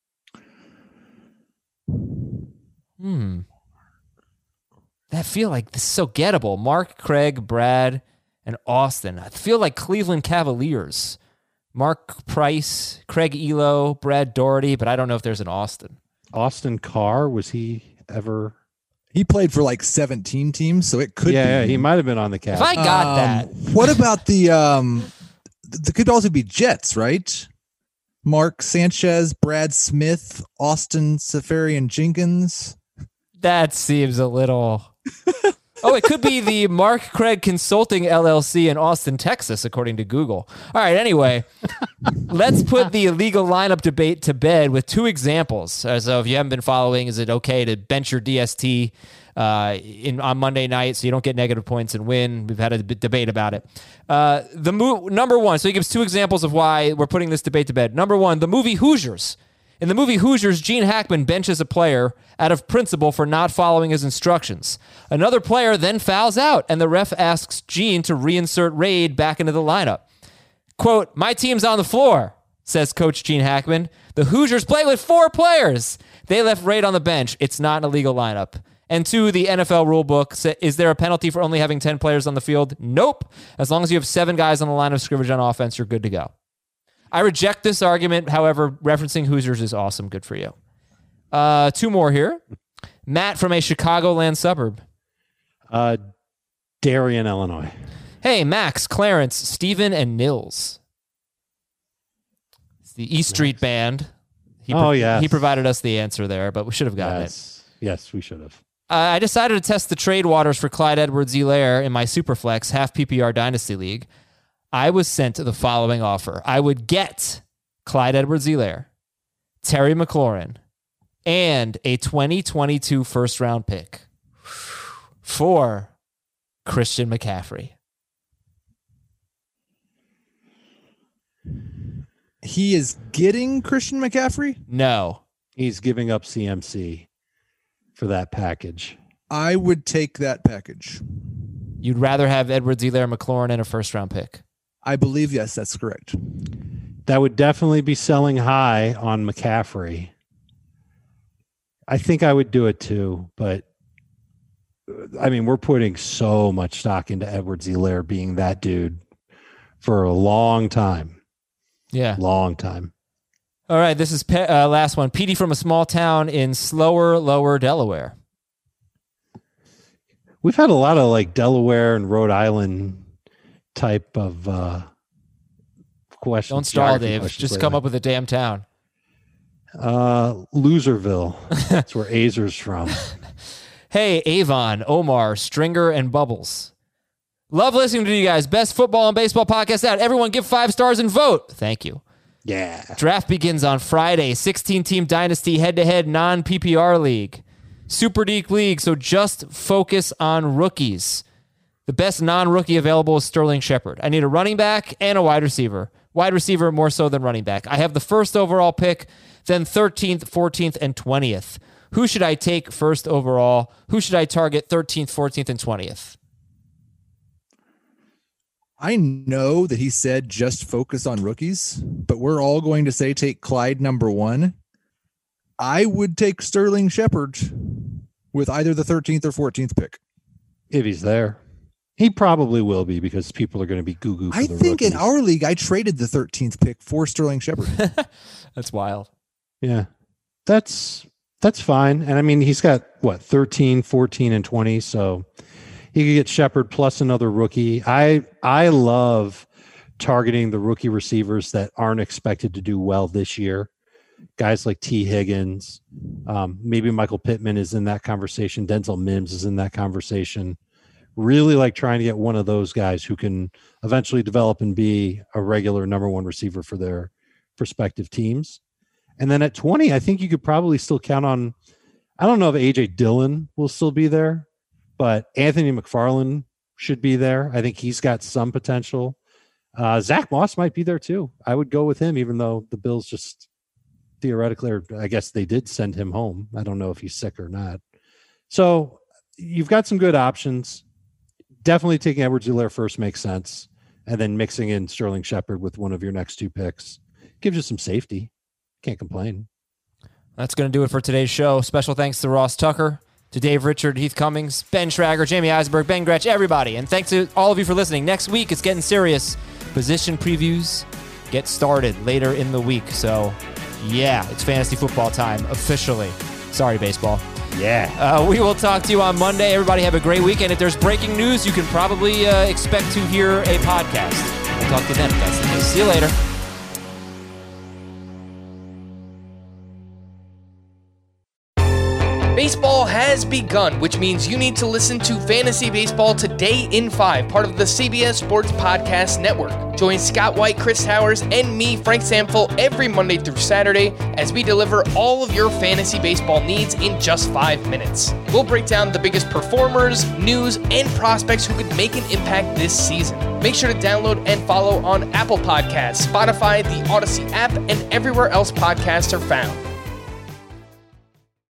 Hmm. That feel like this is so gettable. Mark, Craig, Brad, and Austin. I feel like Cleveland Cavaliers. Mark Price, Craig Elo, Brad Doherty, but I don't know if there's an Austin. Austin Carr, was he ever... He played for like seventeen teams, so it could yeah, be. Yeah, he might have been on the Cavs. If I got um, that. What about the, um, the could also be Jets, right? Mark Sanchez, Brad Smith, Austin Safarian Jenkins. That seems a little... Oh, it could be the Mark Craig Consulting L L C in Austin, Texas, according to Google. All right, anyway, let's put the illegal lineup debate to bed with two examples. So if you haven't been following, is it okay to bench your D S T uh, in on Monday night so you don't get negative points and win? We've had a b- debate about it. Uh, the mo- Number one, so he gives two examples of why we're putting this debate to bed. Number one, the movie Hoosiers. In the movie Hoosiers, Gene Hackman benches a player out of principle for not following his instructions. Another player then fouls out, and the ref asks Gene to reinsert Raid back into the lineup. Quote, "My team's on the floor," says Coach Gene Hackman. "The Hoosiers play with four players. They left Raid on the bench. It's not an illegal lineup." And two, the N F L rulebook, is there a penalty for only having ten players on the field? Nope. As long as you have seven guys on the line of scrimmage on offense, you're good to go. I reject this argument. However, referencing Hoosiers is awesome. Good for you. Uh, two more here. Matt from a Chicagoland suburb. Uh, Darien, Illinois. Hey, Max, Clarence, Steven, and Nils. It's the E Street Band. He oh, pro- yeah. He provided us the answer there, but we should have gotten yes. it. Yes, we should have. Uh, I decided to test the trade waters for Clyde Edwards-Helaire in my Superflex half P P R Dynasty League. I was sent the following offer. I would get Clyde Edwards-Helaire, Terry McLaurin, and a twenty twenty-two first-round pick for Christian McCaffrey. He is getting Christian McCaffrey? No. He's giving up C M C for that package. I would take that package. You'd rather have Edwards-Helaire, McLaurin, and a first-round pick? I believe, yes, that's correct. That would definitely be selling high on McCaffrey. I think I would do it too, but I mean, we're putting so much stock into Edwards-Helaire being that dude for a long time. Yeah. Long time. All right, this is pe- uh, last one. Petey from a small town in slower, lower Delaware. We've had a lot of like Delaware and Rhode Island type of uh, questions. Don't stall, Dave. Just come up with a damn town. Uh, Loserville. That's where Azer's from. Hey, Avon, Omar, Stringer, and Bubbles. Love listening to you guys. Best football and baseball podcast out. Everyone give five stars and vote. Thank you. Yeah. Draft begins on Friday. sixteen-team Dynasty head-to-head non-P P R league. Super Deep League, so just focus on rookies. The best non-rookie available is Sterling Shepard. I need a running back and a wide receiver. Wide receiver more so than running back. I have the first overall pick, then thirteenth, fourteenth, and twentieth. Who should I take first overall? Who should I target thirteenth, fourteenth, and twentieth? I know that he said just focus on rookies, but we're all going to say take Clyde number one. I would take Sterling Shepard with either the thirteenth or fourteenth pick. If he's there. He probably will be because people are going to be goo goo. I think rookies. in our league, I traded the thirteenth pick for Sterling Shepard. That's wild. Yeah, that's that's fine. And I mean, he's got what thirteen, fourteen, and twenty, so he could get Shepard plus another rookie. I I love targeting the rookie receivers that aren't expected to do well this year. Guys like T. Higgins, um, maybe Michael Pittman is in that conversation. Denzel Mims is in that conversation. Really like trying to get one of those guys who can eventually develop and be a regular number one receiver for their prospective teams. And then at twenty, I think you could probably still count on, I don't know if A J Dillon will still be there, but Anthony McFarland should be there. I think he's got some potential. Uh, Zach Moss might be there too. I would go with him, even though the Bills just theoretically, or I guess they did send him home. I don't know if he's sick or not. So you've got some good options. Definitely taking Edwards-Helaire first makes sense. And then mixing in Sterling Shepard with one of your next two picks gives you some safety. Can't complain. That's going to do it for today's show. Special thanks to Ross Tucker, to Dave Richard, Heath Cummings, Ben Schrager, Jamie Eisberg, Ben Gretsch, everybody. And thanks to all of you for listening. Next week, it's getting serious. Position previews get started later in the week. So, yeah, it's fantasy football time officially. Sorry, baseball. Yeah. Uh, we will talk to you on Monday. Everybody have a great weekend. If there's breaking news, you can probably uh, expect to hear a podcast. We'll talk to you then if that's the case. See you later. Baseball has begun, which means you need to listen to Fantasy Baseball Today in five, part of the C B S Sports Podcast Network. Join Scott White, Chris Towers, and me, Frank Samfel, every Monday through Saturday as we deliver all of your fantasy baseball needs in just five minutes. We'll break down the biggest performers, news, and prospects who could make an impact this season. Make sure to download and follow on Apple Podcasts, Spotify, the Odyssey app, and everywhere else podcasts are found.